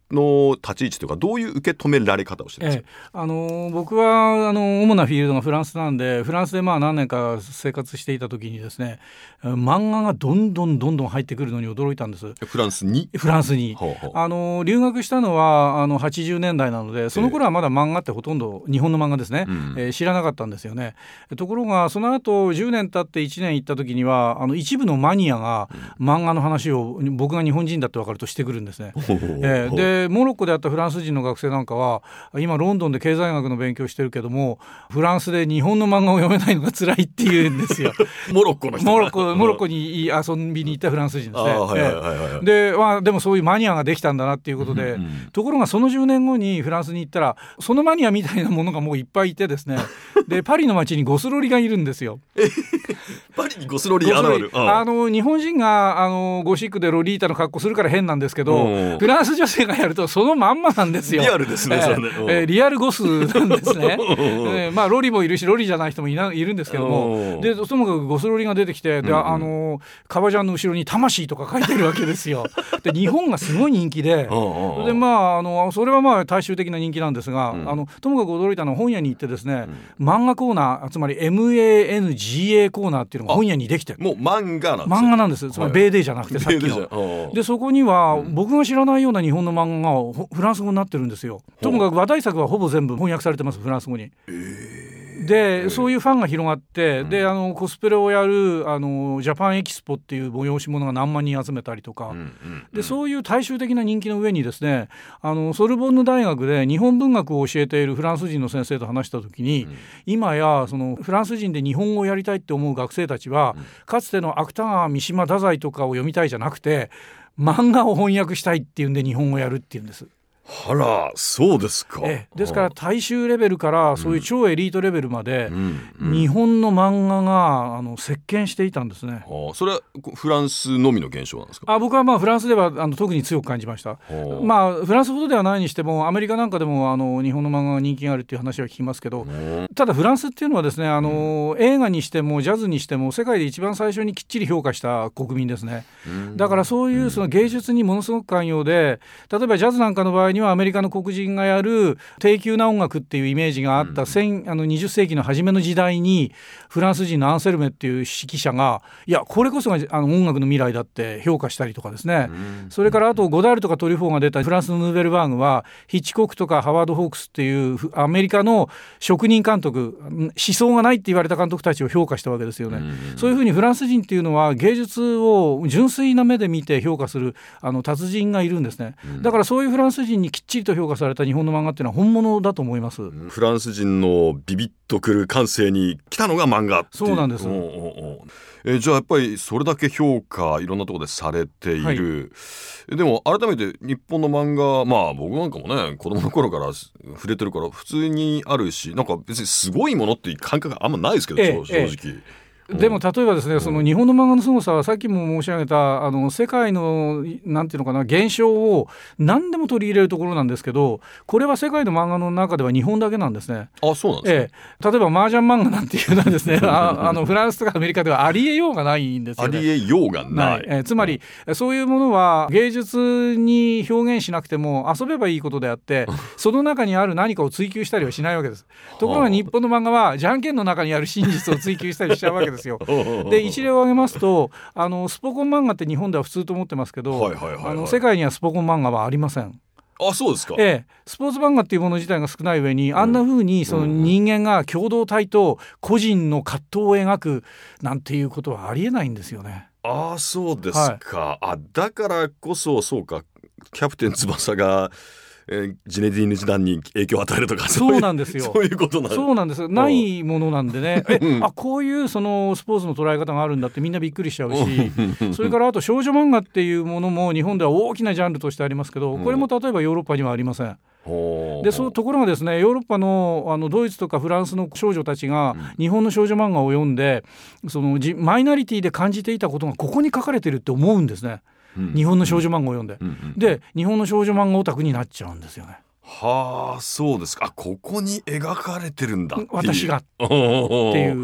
S2: の立ち位置というかどういう受け止められ方をしてるんですか？
S3: ええ、あの僕はあの主なフィールドがフランスなんで、フランスでまあ何年か生活していた時にですね、漫画がどんどんどんどん入ってくるのに驚いたんです。
S2: フランスに
S3: フランスに
S2: ほうほう、
S3: あの留学したのはあのはちじゅうねんだいなので、その頃はまだ漫画ってほとんど日本の漫画ですね、うん、えー、知らなかったんですよね。ところがその後じゅうねん経っていちねん行った時には、あの一部のマニアが漫画の話を僕が日本人だって分かるとしてくるんですね。えー、でモロッコであったフランス人の学生なんかは、今ロンドンで経済学の勉強してるけども、フランスで日本の漫画を読めないのが辛いっていうんですよ。
S2: モロッコの人
S3: モロッコ、モロッコに遊びに行ったフランス人ですね。で、まあ、でもそういうマニアができたんだなっていうことで、うんうん、ところがそのじゅうねんごにフランスに行ったら、そのマニアみたいなものがもういっぱいいてですねでパリの街にゴスロリがいるんですよ。
S2: パリにゴスロリあるある、
S3: あの日本人があのゴシックでロリータの格好するから変なんですけど、フランス女性がやるとそのまんまなんですよ。
S2: リアルですね、えーそれね、
S3: えー、リアルゴスなんですね。えーまあ、ロリもいるしロリじゃない人も い, ないるんですけども、でともかくゴスロリが出てきて、で、うんうん、あの革ジャンの後ろに魂とか書いてるわけですよ。で日本がすごい人気でで、まあ、あのそれはまあ大衆的な人気なんですが、うん、あのともかく驚いたのは本屋に行ってですね、うん、漫画コーナー、つまり エムエーエヌジーエー コーナーっていうのが本屋にできて、
S2: もう漫画なんです、
S3: 漫画なんです。つまりベーデーじゃなくてさっきので、そこには僕が知らないような日本の漫画がフランス語になってるんですよ。ともかく話題作はほぼ全部翻訳されてます、フランス語に。えーでそういうファンが広がって、うん、であのコスプレをやるあのジャパンエキスポっていう催し物が何万人集めたりとか、うんうんうん、でそういう大衆的な人気の上にですね、あのソルボンヌ大学で日本文学を教えているフランス人の先生と話した時に、うん、今やそのフランス人で日本語をやりたいって思う学生たちは、うん、かつての芥川三島太宰とかを読みたいじゃなくて漫画を翻訳したいっていうんで日本語をやるっていうんです。
S2: あら、そうですか。
S3: ええ、ですから大衆レベルからそういう超エリートレベルまで、うんうん、日本の漫画があの席巻していたんですね。
S2: はあ、それはフランスのみの現象なんですか？
S3: あ、僕はまあフランスではあの特に強く感じました。はあ、まあフランスほどではないにしてもアメリカなんかでもあの日本の漫画が人気があるっていう話は聞きますけど、ただフランスっていうのはですね、あの、うん、映画にしてもジャズにしても世界で一番最初にきっちり評価した国民ですね。だからそういうその芸術にものすごく寛容で、例えばジャズなんかの場合にはアメリカの黒人がやる低級な音楽っていうイメージがあった、うん、あのにじゅっせいきの初めの時代にフランス人のアンセルメっていう指揮者が、いやこれこそがあの音楽の未来だって評価したりとかですね、うん、それからあとゴダールとかトリュフォーが出たフランスのヌーベルバーグはヒッチコックとかハワード・ホークスっていうアメリカの職人監督、思想がないって言われた監督たちを評価したわけですよね、うん、そういうふうにフランス人っていうのは芸術を純粋な目で見て評価するあの達人がいるんですね、うん、だからそういうフランス人にきっちりと評価された日本の漫画っていうのは本物だと思います。
S2: フランス人のビビッとくる感性に来たのが漫画っていう。
S3: そうなんです。
S2: おうおうおう、えー、じゃあやっぱりそれだけ評価いろんなところでされている、はい、でも改めて日本の漫画、まあ僕なんかもね子供の頃から触れてるから普通にあるし、なんか別にすごいものっていう感覚があんまないですけど、ええ、正直、ええ、
S3: でも例えばですね、その日本の漫画の凄さはさっきも申し上げたあの世界のなんていうのかな現象を何でも取り入れるところなんですけど、これは世界の漫画の中では日本だけなんですね。
S2: あ、そうなんですね、
S3: ええ、例えば麻雀漫画なんていうのはですねああのフランスとかアメリカではありえようがないんですよね。
S2: ありえようがない、
S3: ええ、つまりそういうものは芸術に表現しなくても遊べばいいことであってその中にある何かを追求したりはしないわけです。ところが日本の漫画はじゃんけんの中にある真実を追求したりしちゃうわけですよ。で一例を挙げますと、あのスポコン漫画って日本では普通と思ってますけど、はいはいはいはい、あの世界にはスポコン漫画はありません。
S2: あ、そうですか。
S3: ええ、スポーツ漫画っていうもの自体が少ない上に、うん、あんな風にその人間が共同体と個人の葛藤を描くなんていうことはありえないんですよね。
S2: あ、そうですか、はい、あ、だからこそそうか、キャプテン翼がえー、ジネディーヌ時代に影響を与えるとか、
S3: そうなんですよ。
S2: そういうことなんです。
S3: そうなんです。ないものなんでね、え、あ、こういうそのスポーツの捉え方があるんだってみんなびっくりしちゃうしそれからあと少女漫画っていうものも日本では大きなジャンルとしてありますけど、これも例えばヨーロッパにはありません。でそうところがですね、ヨーロッパ の, あのドイツとかフランスの少女たちが日本の少女漫画を読んで、そのマイナリティで感じていたことがここに書かれてるって思うんですね、うん、日本の少女漫画を読んで、うんうん、で日本の少女漫画オタクになっちゃうんですよね。
S2: はあ、そうですか。あ、ここに描かれてるんだっていう、
S3: 私がっていう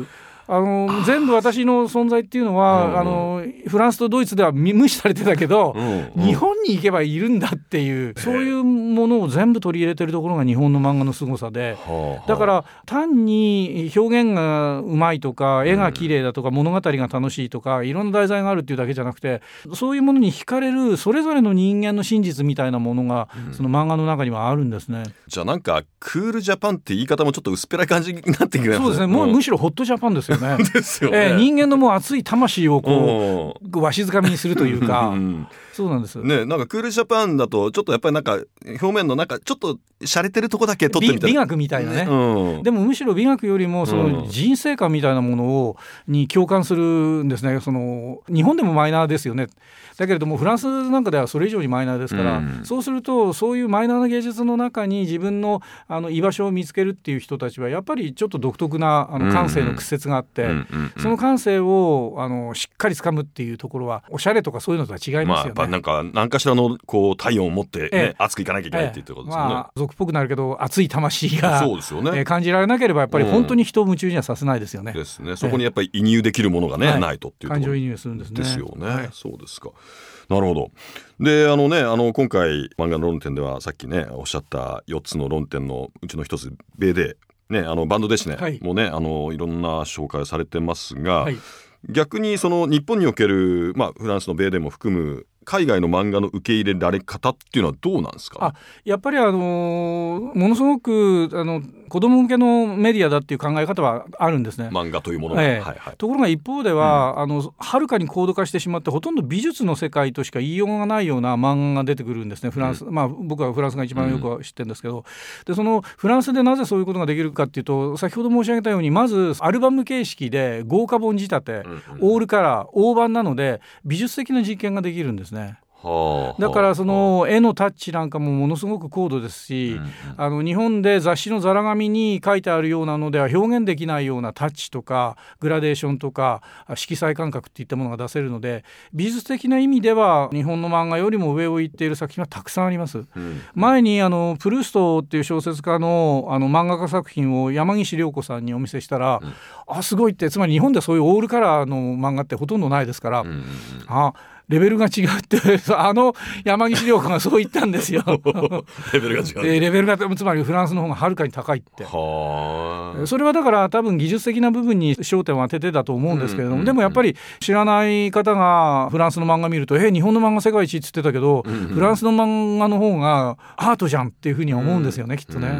S3: あの全部私の存在っていうのは、うん、あのフランスとドイツでは無視されてたけど、うん、日本に行けばいるんだっていう、そういうものを全部取り入れてるところが日本の漫画の凄さで、だから単に表現がうまいとか絵が綺麗だとか物語が楽しいとかいろんな題材があるっていうだけじゃなくて、そういうものに惹かれるそれぞれの人間の真実みたいなものが、うん、その漫画の中にはあるんですね。
S2: じゃあなんかクールジャパンって言い方もちょっと薄っぺらい感じになってきますね。
S3: そうですね、もうむしろホットジャパンですよね。
S2: ですよね、
S3: えー、人間のもう熱い魂をこうわしづかみにするというかそうなんです
S2: ね。なんかクールジャパンだとちょっとやっぱりなんか表面のなんかちょっと洒落てるとこだけ撮ってみたいな、
S3: 美学みたいなね、
S2: うん、
S3: でもむしろ美学よりもその人生観みたいなものをに共感するんですね。その日本でもマイナーですよね。だけれどもフランスなんかではそれ以上にマイナーですから、うん、そうするとそういうマイナーな芸術の中に自分の、あの居場所を見つけるっていう人たちはやっぱりちょっと独特なあの感性の屈折があって、うんうん、その感性をあのしっかり掴むっていうところはおしゃれとかそういうのとは違いますよね。
S2: まあ、やっぱなんか何かしらのこう体温を持って、ね、ええ、熱くいかなきゃいけないっていうことですよね。
S3: まあ、俗っぽくなるけど熱い魂が
S2: そうですよね、
S3: えー、感じられなければやっぱり本当に人を夢中にはさせないですよね。
S2: ですね。そこにやっぱり移入できるものが、ね、はい、ないとっていうところ
S3: 感情移入するんですね。
S2: ですよね、
S3: はい、
S2: そうですか。なるほど。であのねあの今回漫画の論点ではさっきねおっしゃったよっつの論点のうちの一つベーデー、ね、あのバンドですね、はい、もうねあのいろんな紹介をされてますが、はい、逆にその日本における、まあ、フランスのベーデーも含む海外の漫画の受け入れられ方っていうのはどうなんですか。
S3: あやっぱり、あのー、ものすごくあの子供向けのメディアだっていう考え方はあるんですね、
S2: 漫画というものが、
S3: ええ
S2: はいはい、
S3: ところが一方では、うん、あのはるかに高度化してしまってほとんど美術の世界としか言いようがないような漫画が出てくるんですねフランス、うんまあ、僕はフランスが一番よく知ってるんですけど、うん、でそのフランスでなぜそういうことができるかっていうと、先ほど申し上げたようにまずアルバム形式で豪華本仕立て、うんうん、オールカラー大判なので美術的な実験ができるんですね。だからその絵のタッチなんかもものすごく高度ですし、うんうん、あの日本で雑誌のざら紙に書いてあるようなのでは表現できないようなタッチとかグラデーションとか色彩感覚っていったものが出せるので、美術的な意味では日本の漫画よりも上を行っている作品はたくさんあります、うん、前にあのプルーストっていう小説家 の, あの漫画家作品を山岸涼子さんにお見せしたら、うん、あすごいって、つまり日本ではそういうオールカラーの漫画ってほとんどないですから、うんうん、あレベルが違うってあの山岸涼子がそう言ったんですよ
S2: レベルが違う、
S3: えー、レベルがつまりフランスの方がはるかに高いって。はそれはだから多分技術的な部分に焦点を当ててだと思うんですけれども、うんうんうん、でもやっぱり知らない方がフランスの漫画見るとえー、日本の漫画世界一って言ってたけど、うんうん、フランスの漫画の方がアートじゃんっていうふうに思うんですよね、うん、きっとね、うんうん、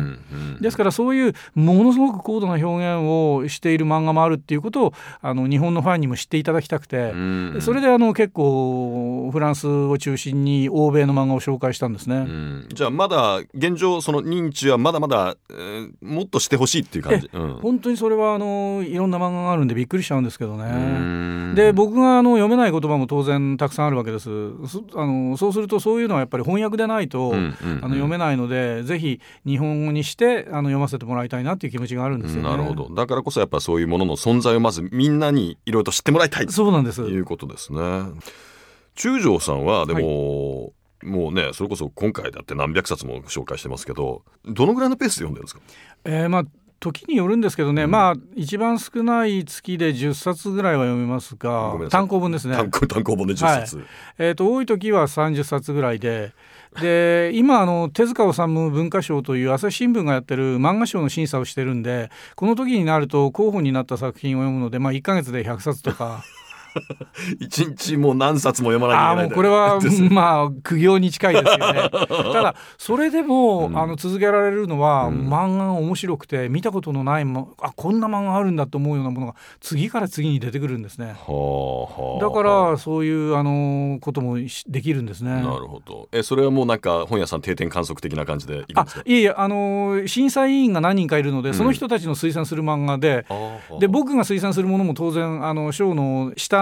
S3: ですからそういうものすごく高度な表現をしている漫画もあるっていうことをあの日本のファンにも知っていただきたくて、うんうん、それであの結構フランスを中心に欧米の漫画を紹介したんですね、うん、
S2: じゃあまだ現状その認知はまだまだ、えー、もっとしてほしいっていう感じ、うん、
S3: 本当にそれはあのいろんな漫画があるんでびっくりしちゃうんですけどね。で僕があの読めない言葉も当然たくさんあるわけです。あのそうするとそういうのはやっぱり翻訳でないと、うんうんうん、あの読めないのでぜひ日本語にしてあの読ませてもらいたいなっていう気持ちがあるんですよね、
S2: うん、なるほど。だからこそやっぱそういうものの存在をまずみんなにいろいろと知ってもらいたい。
S3: そうなんです。
S2: ということですね。中条さんはでも、はい、もうねそれこそ今回だって何百冊も紹介してますけど、どのぐらいのペースで読んでるんですか。
S3: えー、まあ時によるんですけどね、うん、まあ一番少ない月でじゅっさつぐらいは読みますが、単行本ですね。
S2: 単行、単行本でじゅっさつ、はい、
S3: えーと多い時はさんじゅっさつぐらいでで今あの手塚治虫文化賞という朝日新聞がやってる漫画賞の審査をしてるんで、この時になると候補になった作品を読むので、まあ、いっかげつでひゃくさつとか
S2: 一日もう何冊も読まなきゃいけない。
S3: あもうこれはまあ苦行に近いですよねただそれでも、うん、あの続けられるのは、うん、漫画が面白くて見たことのない、ま、あこんな漫画あるんだと思うようなものが次から次に出てくるんですね。はあはあ、だからそういうあのこともできるんですね。
S2: なるほど。えそれはもうなんか本屋さん定点観測的な感じでいくんですか。
S3: あいえいえあの審査委員が何人かいるので、うん、その人たちの推薦する漫画で、で僕が推薦するものも当然あの賞の下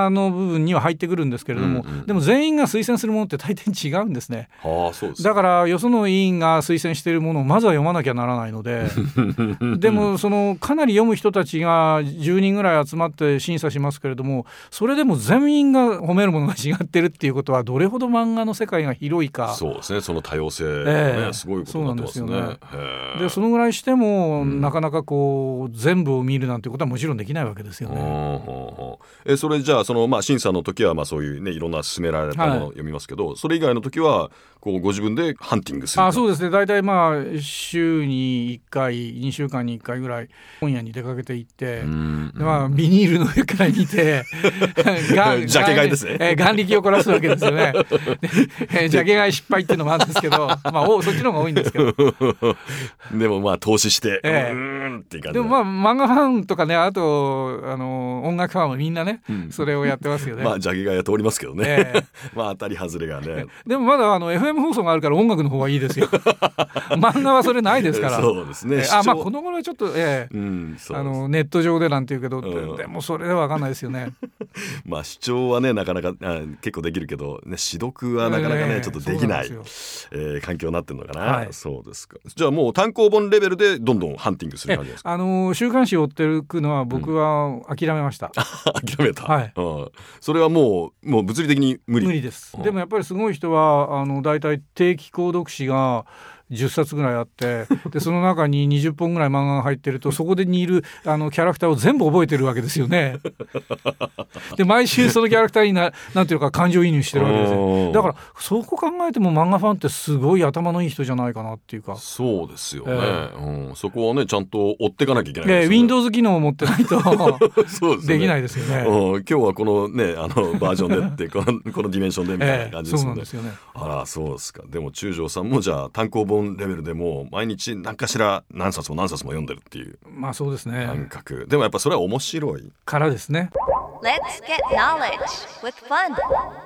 S3: 画の部分には入ってくるんですけれども、うんうん、でも全員が推薦するものって大抵違うんですね。
S2: ああ、そうです。
S3: だからよその委員が推薦しているものをまずは読まなきゃならないのででもそのかなり読む人たちがじゅうにんぐらい集まって審査しますけれども、それでも全員が褒めるものが違ってるっていうことはどれほど漫画の世界が広いか。
S2: そうですね、その多様性がね、えー、すごいことになってますね。そうなんですよね。
S3: でそのぐらいしても、うん、なかなかこう全部を見るなんてことはもちろんできないわけですよね。
S2: えそれじゃあその、まあ、審査の時はまあそういう、ね、いろんな勧められたものを読みますけど、はい、それ以外の時はこうご自分でハンティングする。
S3: あ、そうですね。大体まあ週にいっかいにしゅうかんにいっかいぐらい本屋に出かけていって、うん、でまあ、ビニールの上から見てが
S2: ジャケ買いですね。
S3: えー、眼力を凝らすわけですよねでジャケ買い失敗っていうのもあるんですけどまあおそっちの方が多いんですけど
S2: でもまあ投資して、えー、うーんっていう感じで。
S3: でもまあ漫画ファンとかね、あとあの音楽ファンはみんなね、うん、それをやってますよね。
S2: まあジャケ買いは通りますけどね、えー、まあ当たり外れがね
S3: でもまだあの エフエム 放送があるから音楽の方はいいですよ漫画はそれないですから
S2: そうですね、
S3: えー、あまあこの頃はちょっと、えーうん、あのネット上でなんていうけど、うん、でもそれでは分かんないですよね
S2: まあ視聴はねなかなかあ結構できるけど、ね、視読はなかなかね、えー、ちょっとできない、えー、環境になってるのかな、はい、そうですか。じゃあもう単行本レベルでどんどんハンティングする感じですか。
S3: あの週刊誌を追っていくのは僕は諦めました、
S2: うん、諦めた、
S3: はい、
S2: うん、それはもう、もう物理的に無理。
S3: 無理です、うん、でもやっぱりすごい人はあのだいたい定期購読誌がじゅっさつぐらいあってでその中ににじゅっぽんぐらい漫画が入ってるとそこでにいるあのキャラクターを全部覚えてるわけですよねで毎週そのキャラクターに な, なんていうか感情移入してるわけですよ。だからそこ考えても漫画ファンってすごい頭のいい人じゃないかなっていうか。
S2: そうですよね、えーうん、そこはねちゃんと追っていかなきゃいけないですよね、
S3: えー、Windows 機能を持ってないとそうです、ね、できないですよね、
S2: うん、今日はこのねあのバージョンでってこのこのディメンションでみたいな感じですよね、
S3: えー、そうなんですよね。
S2: あらそうですか。でも中条さんもじゃあ単行本レベルでも毎日何かしら何冊も何冊も読んでるっていう
S3: まあそうですね
S2: 感覚でもやっぱそれは面白い
S3: からですね。
S1: Let's get knowledge with fun。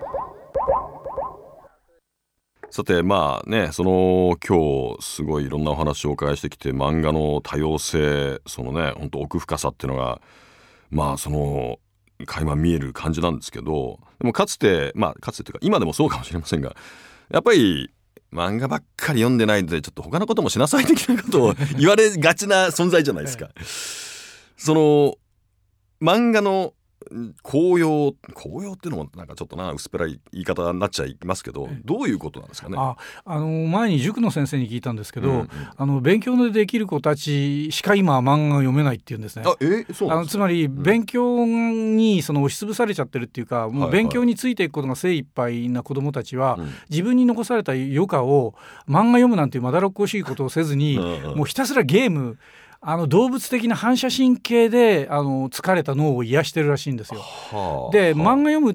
S2: さてまあねその今日すごいいろんなお話をお伺いしてきて漫画の多様性そのね本当奥深さっていうのがまあその垣間見える感じなんですけど、でもかつてまあかつてというか今でもそうかもしれませんがやっぱり漫画ばっかり読んでないのでちょっと他のこともしなさい的なことを言われがちな存在じゃないですかその漫画の効用効用っていうのもなんかちょっとな薄っぺらい言い方になっちゃいますけど、どういうことなんですかね。
S3: ああの前に塾の先生に聞いたんですけど、うんうん、あの勉強でできる子たちしか今は漫画を読めないっていうんですね。
S2: あ、えそうなんですか。あの
S3: つまり勉強にその押しつぶされちゃってるっていうか、うん、もう勉強についていくことが精一杯な子どもたちは、はいはい、自分に残された余暇を漫画読むなんていうまだろっこしいことをせずに、うんうん、もうひたすらゲームあの動物的な反射神経であの疲れた脳を癒してるらしいんですよ。はあ、で、はあ、漫画読むって、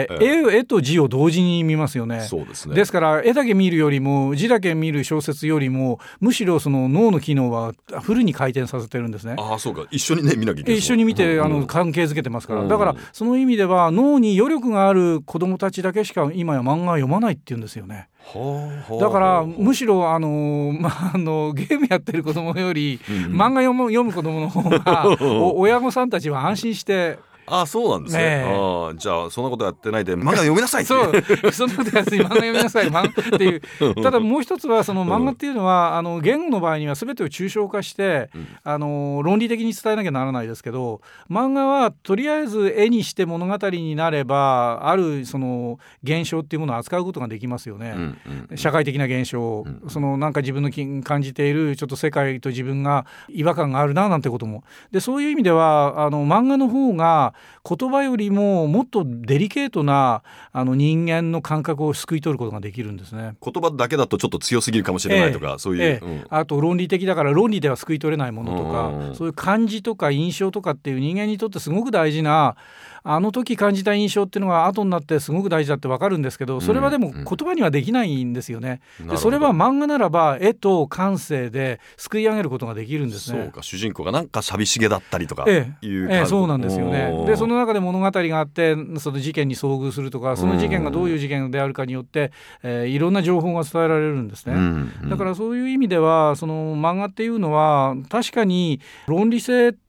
S3: ええ、絵, 絵と字を同時に見ますよね。
S2: そうですね。
S3: ですから絵だけ見るよりも字だけ見る小説よりもむしろその脳の機能はフルに回転させてるんですね。
S2: ああそうか、一緒にね見なきゃいけない。
S3: 一緒に見て、うん、あの関係づけてますから、うん、だからその意味では脳に余力がある子どもたちだけしか今や漫画読まないっていうんですよね。だからむしろあの、まあ、あのゲームやってる子供より、うん、漫画読む、読む子供の方が親御さんたちは安心して
S2: ああそうなんですね。ねあじゃあそんなことやってないで漫画読みなさいって
S3: そうそんなことやって漫画読みなさい漫画っていうただもう一つはその漫画っていうのはあの言語の場合には全てを抽象化して、うん、あの論理的に伝えなきゃならないですけど漫画はとりあえず絵にして物語になればあるその現象っていうものを扱うことができますよね、うんうん、社会的な現象、うん、そのなんか自分の感じているちょっと世界と自分が違和感があるななんてこともでそういう意味ではあの漫画の方が言葉よりももっとデリケートなあの人間の感覚を救い取ることができるんですね。
S2: 言葉だけだとちょっと強すぎるかもしれないとか、えー、そういう、えーうん、
S3: あと論理的だから論理では救い取れないものとかそういう感じとか印象とかっていう人間にとってすごく大事なあの時感じた印象っていうのが後になってすごく大事だって分かるんですけどそれはでも言葉にはできないんですよね、うんうん、でそれは漫画ならば絵と感性ですくい上げることができるんですね。
S2: そうか主人公がなんか寂しげだったりとかいう、え
S3: えええ、そうなんですよね。でその中で物語があってその事件に遭遇するとかその事件がどういう事件であるかによって、えー、いろんな情報が伝えられるんですね、うんうん、だからそういう意味ではその漫画っていうのは確かに論理性っ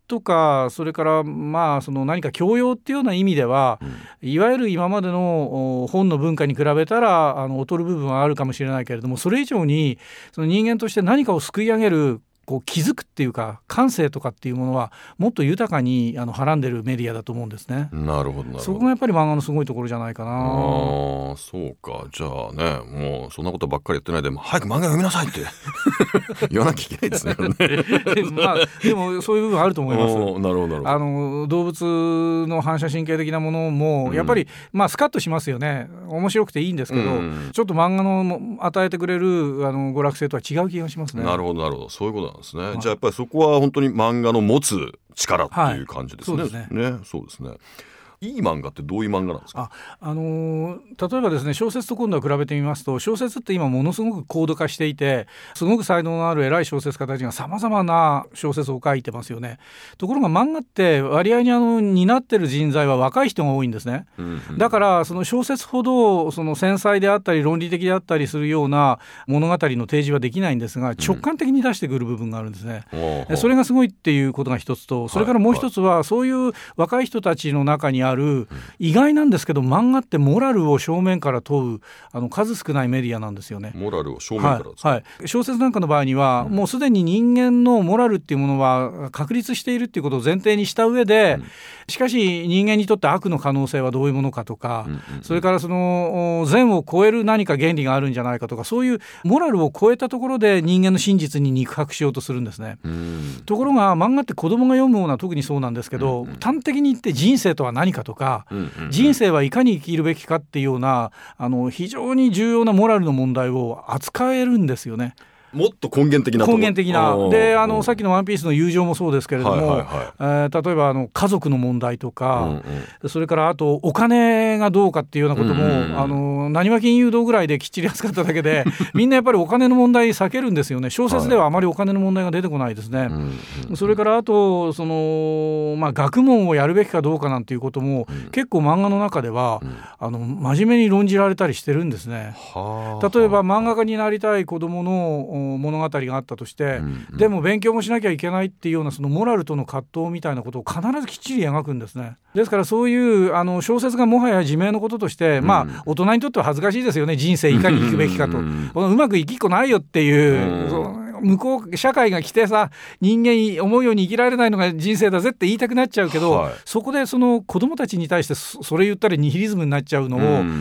S3: とかそれからまあその何か教養っていうような意味では、うん、いわゆる今までの本の文化に比べたらあの劣る部分はあるかもしれないけれども、それ以上にその人間として何かを救い上げるこう気づくっていうか感性とかっていうものはもっと豊かにあのはらんでるメディアだと思うんですね。
S2: なるほどなるほど。そ
S3: こがやっぱり漫画のすごいところじゃないかな。
S2: あそうか。じゃあねもうそんなことばっかりやってないでも早く漫画読みなさいって言わなきゃいけないですね
S3: まあ、でもそういう部分あると思います。
S2: なるほどなるほど。
S3: あの動物の反射神経的なものもやっぱり、うんまあ、スカッとしますよね。面白くていいんですけど、うん、ちょっと漫画の与えてくれるあの娯楽性とは違う気がしますね。
S2: なるほどなるほど。そういうことなんですね、はい、じゃあやっぱりそこは本当に漫画の持つ力っていう感じですね。はい、そうですね。ね、そうですね。いい漫画ってどういう漫画なんですか？
S3: あ、あのー、例えばですね小説と今度は比べてみますと、小説って今ものすごく高度化していてすごく才能のある偉い小説家たちがさまざまな小説を書いてますよね。ところが漫画って割合にあの担ってる人材は若い人が多いんですね、うんうん、だからその小説ほどその繊細であったり論理的であったりするような物語の提示はできないんですが、直感的に出してくる部分があるんですね、うん、それがすごいっていうことが一つと、それからもう一つはそういう若い人たちの中にある意外なんですけど漫画ってモラルを正面から問うあの数少ないメディアなんですよね。
S2: モラルを正面からですか？
S3: はいはい、小説なんかの場合には、うん、もうすでに人間のモラルっていうものは確立しているっていうことを前提にした上で、うん、しかし人間にとって悪の可能性はどういうものかとか、うんうんうん、それからその善を超える何か原理があるんじゃないかとか、そういうモラルを超えたところで人間の真実に肉薄しようとするんですね、うん、ところが漫画って子供が読むものは特にそうなんですけど、うんうん、端的に言って人生とは何かとか、うんうんうん、人生はいかに生きるべきかっていうようなあの非常に重要なモラルの問題を扱えるんですよね。
S2: もっと根源的なとこ
S3: 根源的なであのさっきのワンピースの友情もそうですけれども、はいはいはいえー、例えばあの家族の問題とか、うんうん、それからあとお金がどうかっていうようなことも、うんうん、あの何は金融道ぐらいできっちり扱っただけでみんなやっぱりお金の問題避けるんですよね。小説ではあまりお金の問題が出てこないですね、はいうんうん、それからあとその、まあ、学問をやるべきかどうかなんていうことも、うん、結構漫画の中では、うん、あの真面目に論じられたりしてるんですね。は例えば漫画家になりたい子どもの物語があったとして、うんうん、でも勉強もしなきゃいけないっていうようなそのモラルとの葛藤みたいなことを必ずきっちり描くんですね。ですからそういうあの小説がもはや自明のこととして、うん、まあ大人にとっては恥ずかしいですよね。人生いかに生くべきかと、うん、このうまく生きっこないよっていう、うん、その向こう社会が来てさ人間思うように生きられないのが人生だぜって言いたくなっちゃうけど、はい、そこでその子供たちに対して そ, それ言ったらニヒリズムになっちゃうのを、うん、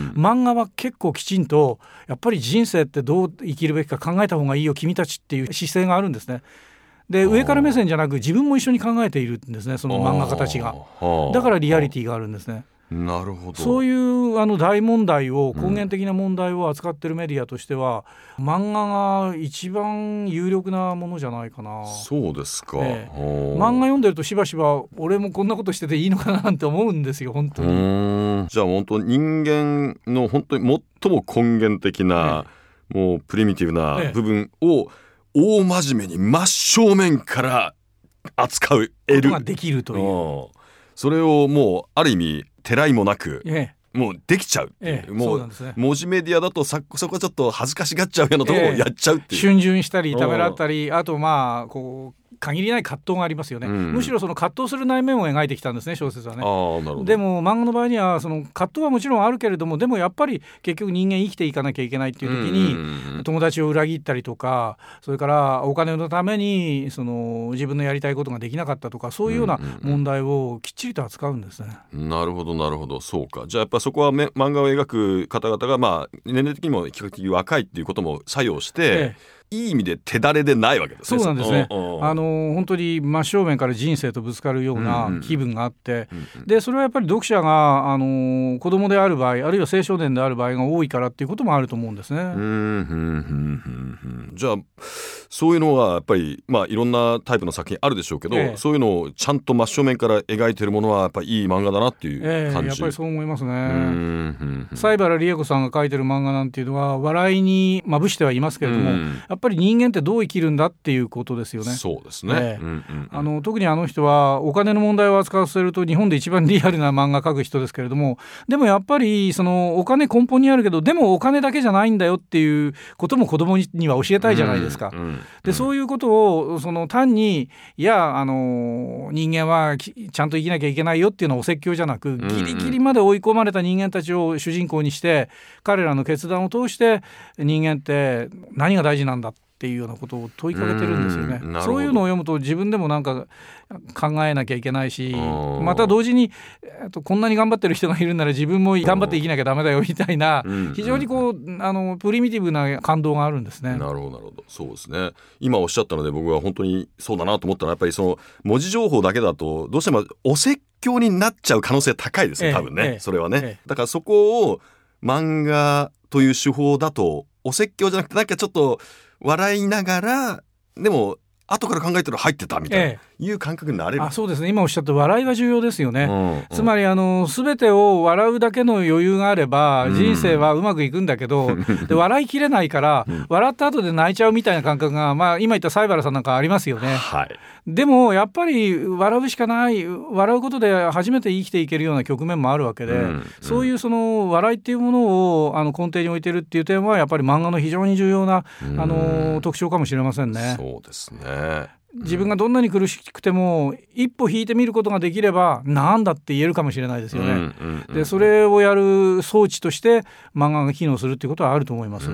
S3: 漫画は結構きちんとやっぱり人生ってどう生きるべきか考えた方がいいよ君たちっていう姿勢があるんですね。で上から目線じゃなく自分も一緒に考えているんですね、その漫画家たちが。だからリアリティがあるんですね。
S2: なるほど。
S3: そういうあの大問題を根源的な問題を扱っているメディアとしては、うん、漫画が一番有力なものじゃないかな。
S2: そうですか、
S3: ええ、漫画読んでるとしばしば俺もこんなことしてていいのかななんて思うんですよ本当に。う
S2: ーんじゃあ本当人間の本当に最も根源的な、ええ、もうプリミティブな部分を大真面目に真正面から扱う
S3: ことができるという、
S2: それをもうある意味てらいもなく、
S3: ええ、
S2: もうできちゃう、
S3: ええ、
S2: もう
S3: そうなんですね。
S2: 文字メディアだとそこはちょっと恥ずかしがっちゃうようなところをやっちゃうっていう、
S3: 逡巡したりためらったり、あとまあこう限りない葛藤がありますよね、うん、むしろその葛藤する内面を描いてきたんですね小説はね。
S2: あ、なるほど。
S3: でも漫画の場合にはその葛藤はもちろんあるけれども、でもやっぱり結局人間生きていかなきゃいけないっていう時に友達を裏切ったりとか、それからお金のためにその自分のやりたいことができなかったとか、そういうような問題をきっちりと扱うんですね、
S2: うんうんうん、なるほどなるほど。そうか。じゃあやっぱそこはめ漫画を描く方々がまあ年齢的にも比較的若いっていうことも作用して、ええ、いい意味で手だれでないわけですね。
S3: そうなんですね。あの本当に真正面から人生とぶつかるような気分があって、うんうん、でそれはやっぱり読者があの子供である場合、あるいは青少年である場合が多いからっていうこともあると思うんですね。うんうんうん
S2: うん。じゃあそういうのはやっぱり、まあ、いろんなタイプの作品あるでしょうけど、ええ、そういうのをちゃんと真正面から描いているものはやっぱりいい漫画だなっていう感じ、
S3: ええ、やっぱりそう思いますね。西原理恵子さんが書いてる漫画なんていうのは笑いにまぶしてはいますけれども、やっぱっぱり人間ってどう生きるんだっていうことですよね。
S2: そうですね、
S3: ええ
S2: うんうんうん、
S3: あの特にあの人はお金の問題を扱わせると日本で一番リアルな漫画描く人ですけれども、でもやっぱりそのお金根本にあるけど、でもお金だけじゃないんだよっていうことも子供には教えたいじゃないですか、うんうん、でそういうことをその単にいやあの人間はちゃんと生きなきゃいけないよっていうのはお説教じゃなく、ギリギリまで追い込まれた人間たちを主人公にして彼らの決断を通して人間って何が大事なんだっていうようなことを問いかけてるんですよね。うそういうのを読むと自分でもなんか考えなきゃいけないし、また同時に、えっと、こんなに頑張ってる人がいるなら自分も頑張って生きなきゃダメだよみたいな、非常にこうあのプリミティブな感動があるんですね。
S2: なるほどなるほど、そうですね。今おっしゃったので僕は本当にそうだなと思ったのは、やっぱりその文字情報だけだとどうしてもお説教になっちゃう可能性高いですね、多分ね、ええ、それはね、ええ、だからそこを漫画という手法だとお説教じゃなくてなんかちょっと笑いながらでも後から考えたら入ってたみたいな、ええ、いう感覚になれる。
S3: あ、そうですね。今おっしゃった笑いは重要ですよね、
S2: うんうん、
S3: つまりあの全てを笑うだけの余裕があれば人生はうまくいくんだけど、うん、で笑いきれないから、うん、笑った後で泣いちゃうみたいな感覚が、まあ、今言った西原さんなんかありますよね、
S2: はい、
S3: でもやっぱり笑うしかない、笑うことで初めて生きていけるような局面もあるわけで、うんうん、そういうその笑いっていうものをあの根底に置いてるっていう点はやっぱり漫画の非常に重要な、うん、あの特徴かもしれませんね。
S2: そうですね。
S3: 自分がどんなに苦しくても一歩引いてみることができればなんだって言えるかもしれないですよね、うんうんうん、でそれをやる装置として漫画が機能するっていうことはあると思います。うん、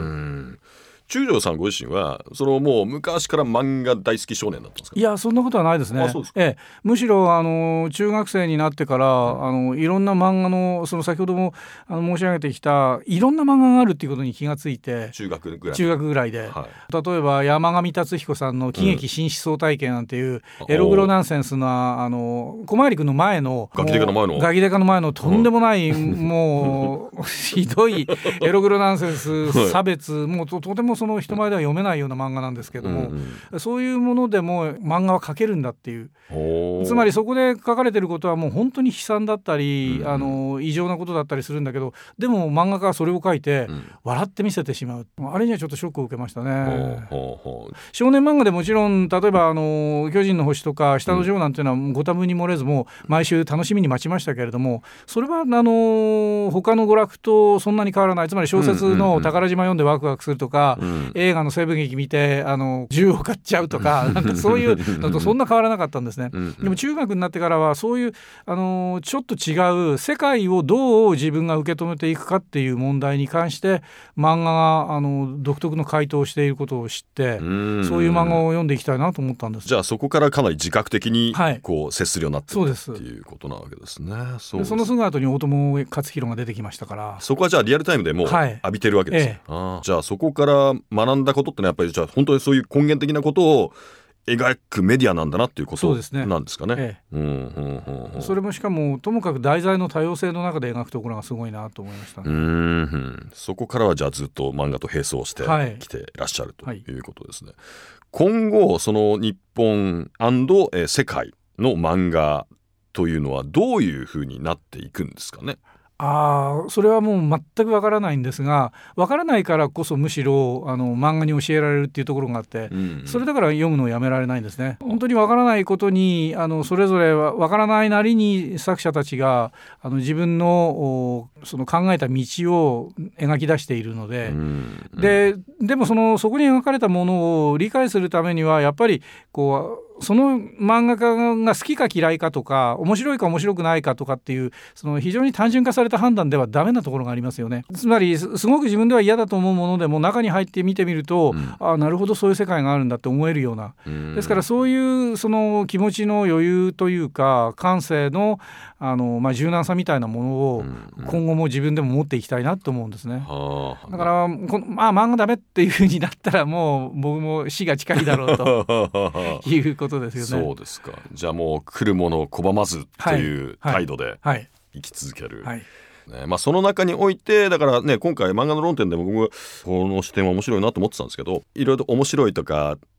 S2: 中条さんご自身はそのもう昔から漫画大好き少年だったんですか？
S3: いやそんなことはないですね。
S2: あ、そうですか。
S3: ええ、むしろあの中学生になってから、うん、あのいろんな漫画のその先ほどもあの申し上げてきたいろんな漫画があるっていうことに気がついて、
S2: 中学ぐらい
S3: 中学ぐらいで、
S2: はい、
S3: 例えば山上達彦さんの喜劇新思想体系なんていう、うん、エログロナンセンスなあの小回り君の前の
S2: ガキデカの前の
S3: ガキデカの前のとんでもない、うん、もうひどいエログロナンセンス差別、もう と, とてもその人前では読めないような漫画なんですけども、うんうん、そういうものでも漫画は描けるんだっていう、つまりそこで書かれてることはもう本当に悲惨だったり、うん、あの異常なことだったりするんだけど、でも漫画家はそれを書いて笑ってみせてしまう、あれにはちょっとショックを受けましたね。
S2: ほうほう、
S3: 少年漫画でもちろん例えばあの巨人の星とか下の城なんていうのはご多分に漏れずもう毎週楽しみに待ちましたけれども、それはあの他の娯楽とそんなに変わらない。つまり小説の宝島読んでワクワクするとか、うんうんうん、映画の西部劇見てあの銃を買っちゃうとか、なんかそういうのとそんな変わらなかったんですね。でも中学になってからはそういうあのちょっと違う世界をどう自分が受け止めていくかっていう問題に関して漫画があの独特の回答をしていることを知って、そういう漫画を読んでいきたいなと思ったんです。
S2: じゃあそこからかなり自覚的にこう接するようになっていったっていうことなわけですね。そうです。
S3: でそのすぐ後に大友克洋が出てきましたから、
S2: そこはじゃあリアルタイムでもう浴びてるわけです、はい、ええ、あじゃあそこから学んだことってのはやっぱりじゃあ本当にそういう根源的なことを描くメディアなんだなっていうことなんですかね。
S3: それもしかもともかく題材の多様性の中で描くところがすごいなと思いましたね。
S2: うーん、そこからはじゃあずっと漫画と並走してきてらっしゃるということですね、はいはい、今後その日本&世界の漫画というのはどういうふうになっていくんですかね。
S3: あそれはもう全くわからないんですが、わからないからこそむしろあの漫画に教えられるっていうところがあって、うんうん、それだから読むのをやめられないんですね。本当にわからないことにあのそれぞれわからないなりに作者たちがあの自分のその考えた道を描き出しているので、うんうん、で, でもそのそこに描かれたものを理解するためにはやっぱりこうその漫画家が好きか嫌いかとか面白いか面白くないかとかっていうその非常に単純化された判断ではダメなところがありますよね。つまり す, すごく自分では嫌だと思うものでも中に入って見てみると、うん、あなるほどそういう世界があるんだって思えるような、うん、ですからそういうその気持ちの余裕というか感性 の, あの、まあ、柔軟さみたいなものを今後も自分でも持っていきたいなと思うんですね、うん、だからこの、まあ、漫画ダメっていう風になったらもう僕も死が近いだろうということですよね。
S2: そうですか。じゃあもう来るものを拒まずという態度で生き続ける、はいはいはいね。まあ、その中においてだからね今回漫画の論点でも僕この視点は面白いなと思ってたんですけど、いろいろと面白いとか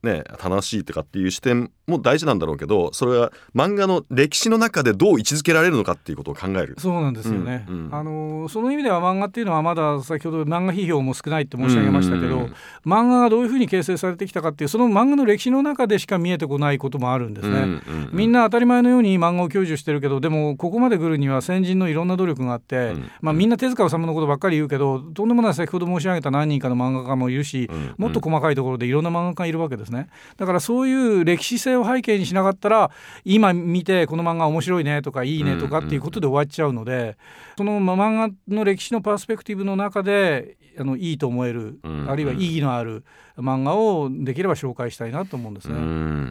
S2: ね、正しいとかっていう視点も大事なんだろうけど、それは漫画の歴史の中でどう位置づけられるのかっていうことを考える。
S3: そうなんですよね、
S2: うんうん、
S3: あのその意味では漫画っていうのはまだ先ほど漫画批評も少ないって申し上げましたけど、うんうんうん、漫画がどういうふうに形成されてきたかっていうその漫画の歴史の中でしか見えてこないこともあるんですね、うんうんうん、みんな当たり前のように漫画を享受してるけど、でもここまで来るには先人のいろんな努力があって、うんうん、まあ、みんな手塚治虫のことばっかり言うけど、とんでもない先ほど申し上げた何人かの漫画家もいるし、うんうん、もっと細かいところでいろんな漫画家がいるわけですね。だからそういう歴史性を背景にしなかったら、今見てこの漫画面白いねとかいいねとかっていうことで終わっちゃうので、その漫画の歴史のパースペクティブの中であのいいと思える、うんうん、あるいは意義のある漫画をできれば紹介したいなと思うんですね。うん、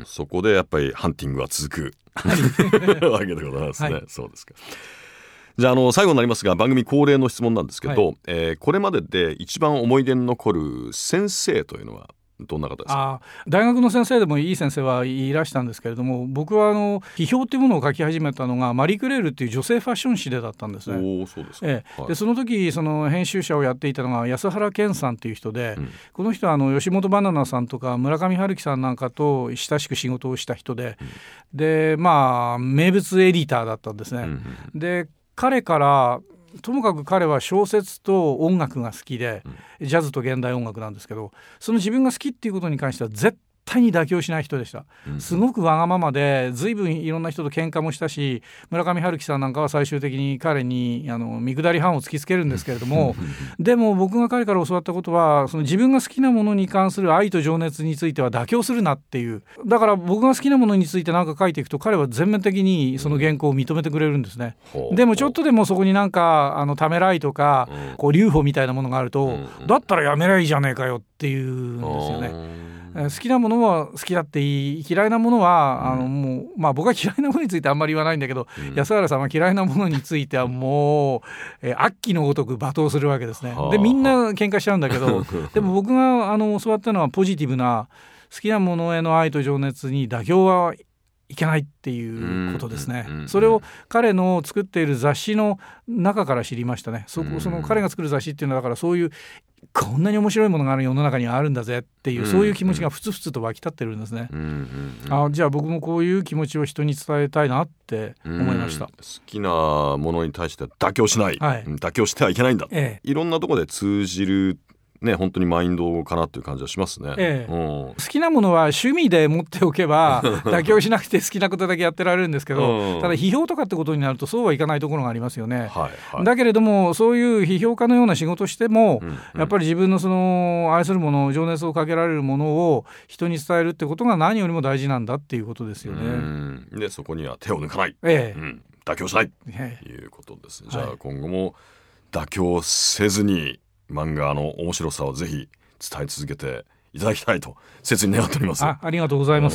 S2: そこでやっぱりハンティングは続くわけでございますね、はい、そうですか。じゃあ、あの最後になりますが、番組恒例の質問なんですけど、はい、えー、これまでで一番思い出に残る先生というのはどんな方ですか？
S3: あ、大学の先生でもいい先生はいらしたんですけれども、僕はあの批評というものを書き始めたのがマリー・クレールっていう女性ファッション誌でだったんですね。
S2: お、そうですか。
S3: ええ、
S2: はい、
S3: でその時その編集者をやっていたのが安原健さんという人で、うん、この人はあの吉本バナナさんとか村上春樹さんなんかと親しく仕事をした人で、うん、でまあ名物エディターだったんですね、うんうん、で彼からともかく彼は小説と音楽が好きで、うん、ジャズと現代音楽なんですけど、その自分が好きっていうことに関しては絶対に妥協しない人でした、うん、すごくわがままで随分いろんな人と喧嘩もしたし、村上春樹さんなんかは最終的に彼にあの見下り班を突きつけるんですけれどもでも僕が彼から教わったことは、その自分が好きなものに関する愛と情熱については妥協するなっていう。だから僕が好きなものについて何か書いていくと、彼は全面的にその原稿を認めてくれるんですね、うん、でもちょっとでもそこになんかあのためらいとか、うん、こう留保みたいなものがあると、うん、だったらやめりゃいいじゃねえかよっていうんですよね。好きなものは好きだっていい、嫌いなものは、うん、あのもうまあ、僕は嫌いなものについてあんまり言わないんだけど、うん、安原さんは嫌いなものについてはもう、えー、悪鬼のごとく罵倒するわけですね。でみんな喧嘩しちゃうんだけどでも僕があの教わったのはポジティブな好きなものへの愛と情熱に妥協はいけないっていうことですね、うんうんうん、それを彼の作っている雑誌の中から知りましたね。そこ、その彼が作る雑誌っていうのはだからそういうこんなに面白いものがある世の中にはあるんだぜっていう、そういう気持ちがふつふつと湧き立ってるんですね、うんうんうん、あ、じゃあ僕もこういう気持ちを人に伝えたいなって思いました、うん、好
S2: きなものに対して妥協しない、はい、妥協してはいけないんだ、ええ、いろんなところで通じるね、本当にマインドかなっていう感じはしますね、
S3: ええ、うん、好きなものは趣味で持っておけば妥協しなくて好きなことだけやってられるんですけど、うん、ただ批評とかってことになるとそうはいかないところがありますよね、はいはい、だけれどもそういう批評家のような仕事しても、うんうん、やっぱり自分のその愛するもの、情熱をかけられるものを人に伝えるってことが何よりも大事なんだっていうことですよね。
S2: うん、でそこには手を抜かない、
S3: ええ、
S2: うん、妥協しないと、ええ、いうことです。じゃあ今後も妥協せずに漫画の面白さをぜひ伝え続けていただきたいと切に願っております。
S3: あ, ありがとうございます。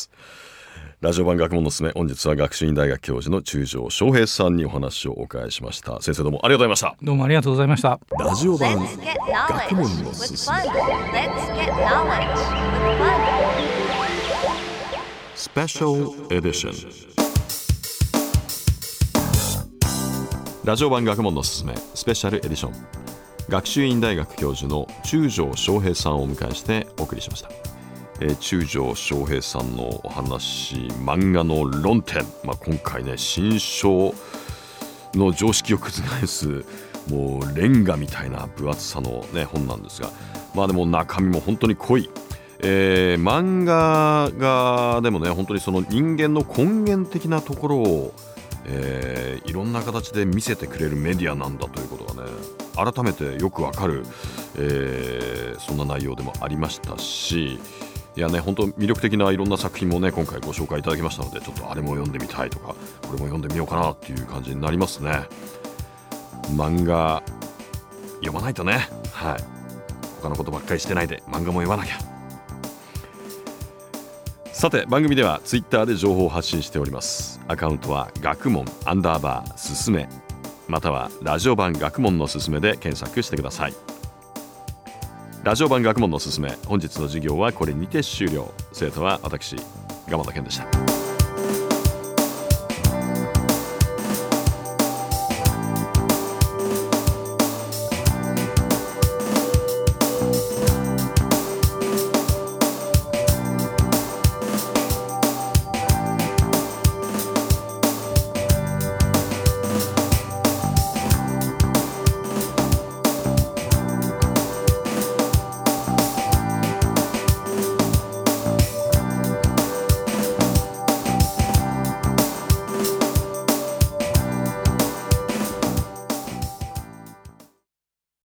S2: ラジオ版学問のすすめ、本日は学習院大学教授の中条翔平さんにお話をお伺いしました。先生どうもありがとうございました。
S3: どうもありがとうございました。
S2: ラジオ版学問のすすめスペシャルエディション。ラジオ版学問のすすめスペシャルエディション、学習院大学教授の中条翔平さんをお迎えしてお送りしました。えー、中条翔平さんのお話、漫画の論点、まあ、今回ね新書の常識を覆すもうレンガみたいな分厚さの、ね、本なんですが、まあでも中身も本当に濃い、えー、漫画がでもね本当にその人間の根源的なところをえー、いろんな形で見せてくれるメディアなんだということがね改めてよくわかる、えー、そんな内容でもありましたし、いやね本当魅力的ないろんな作品もね今回ご紹介いただきましたので、ちょっとあれも読んでみたいとかこれも読んでみようかなっていう感じになりますね。漫画読まないとね、はい、他のことばっかりしてないで漫画も読まなきゃ。さて番組ではツイッターで情報を発信しております。アカウントは学問アンダーバーすすめ、またはラジオ版学問のすすめで検索してください。ラジオ版学問のすすめ、本日の授業はこれにて終了。生徒は私、蒲田健でした。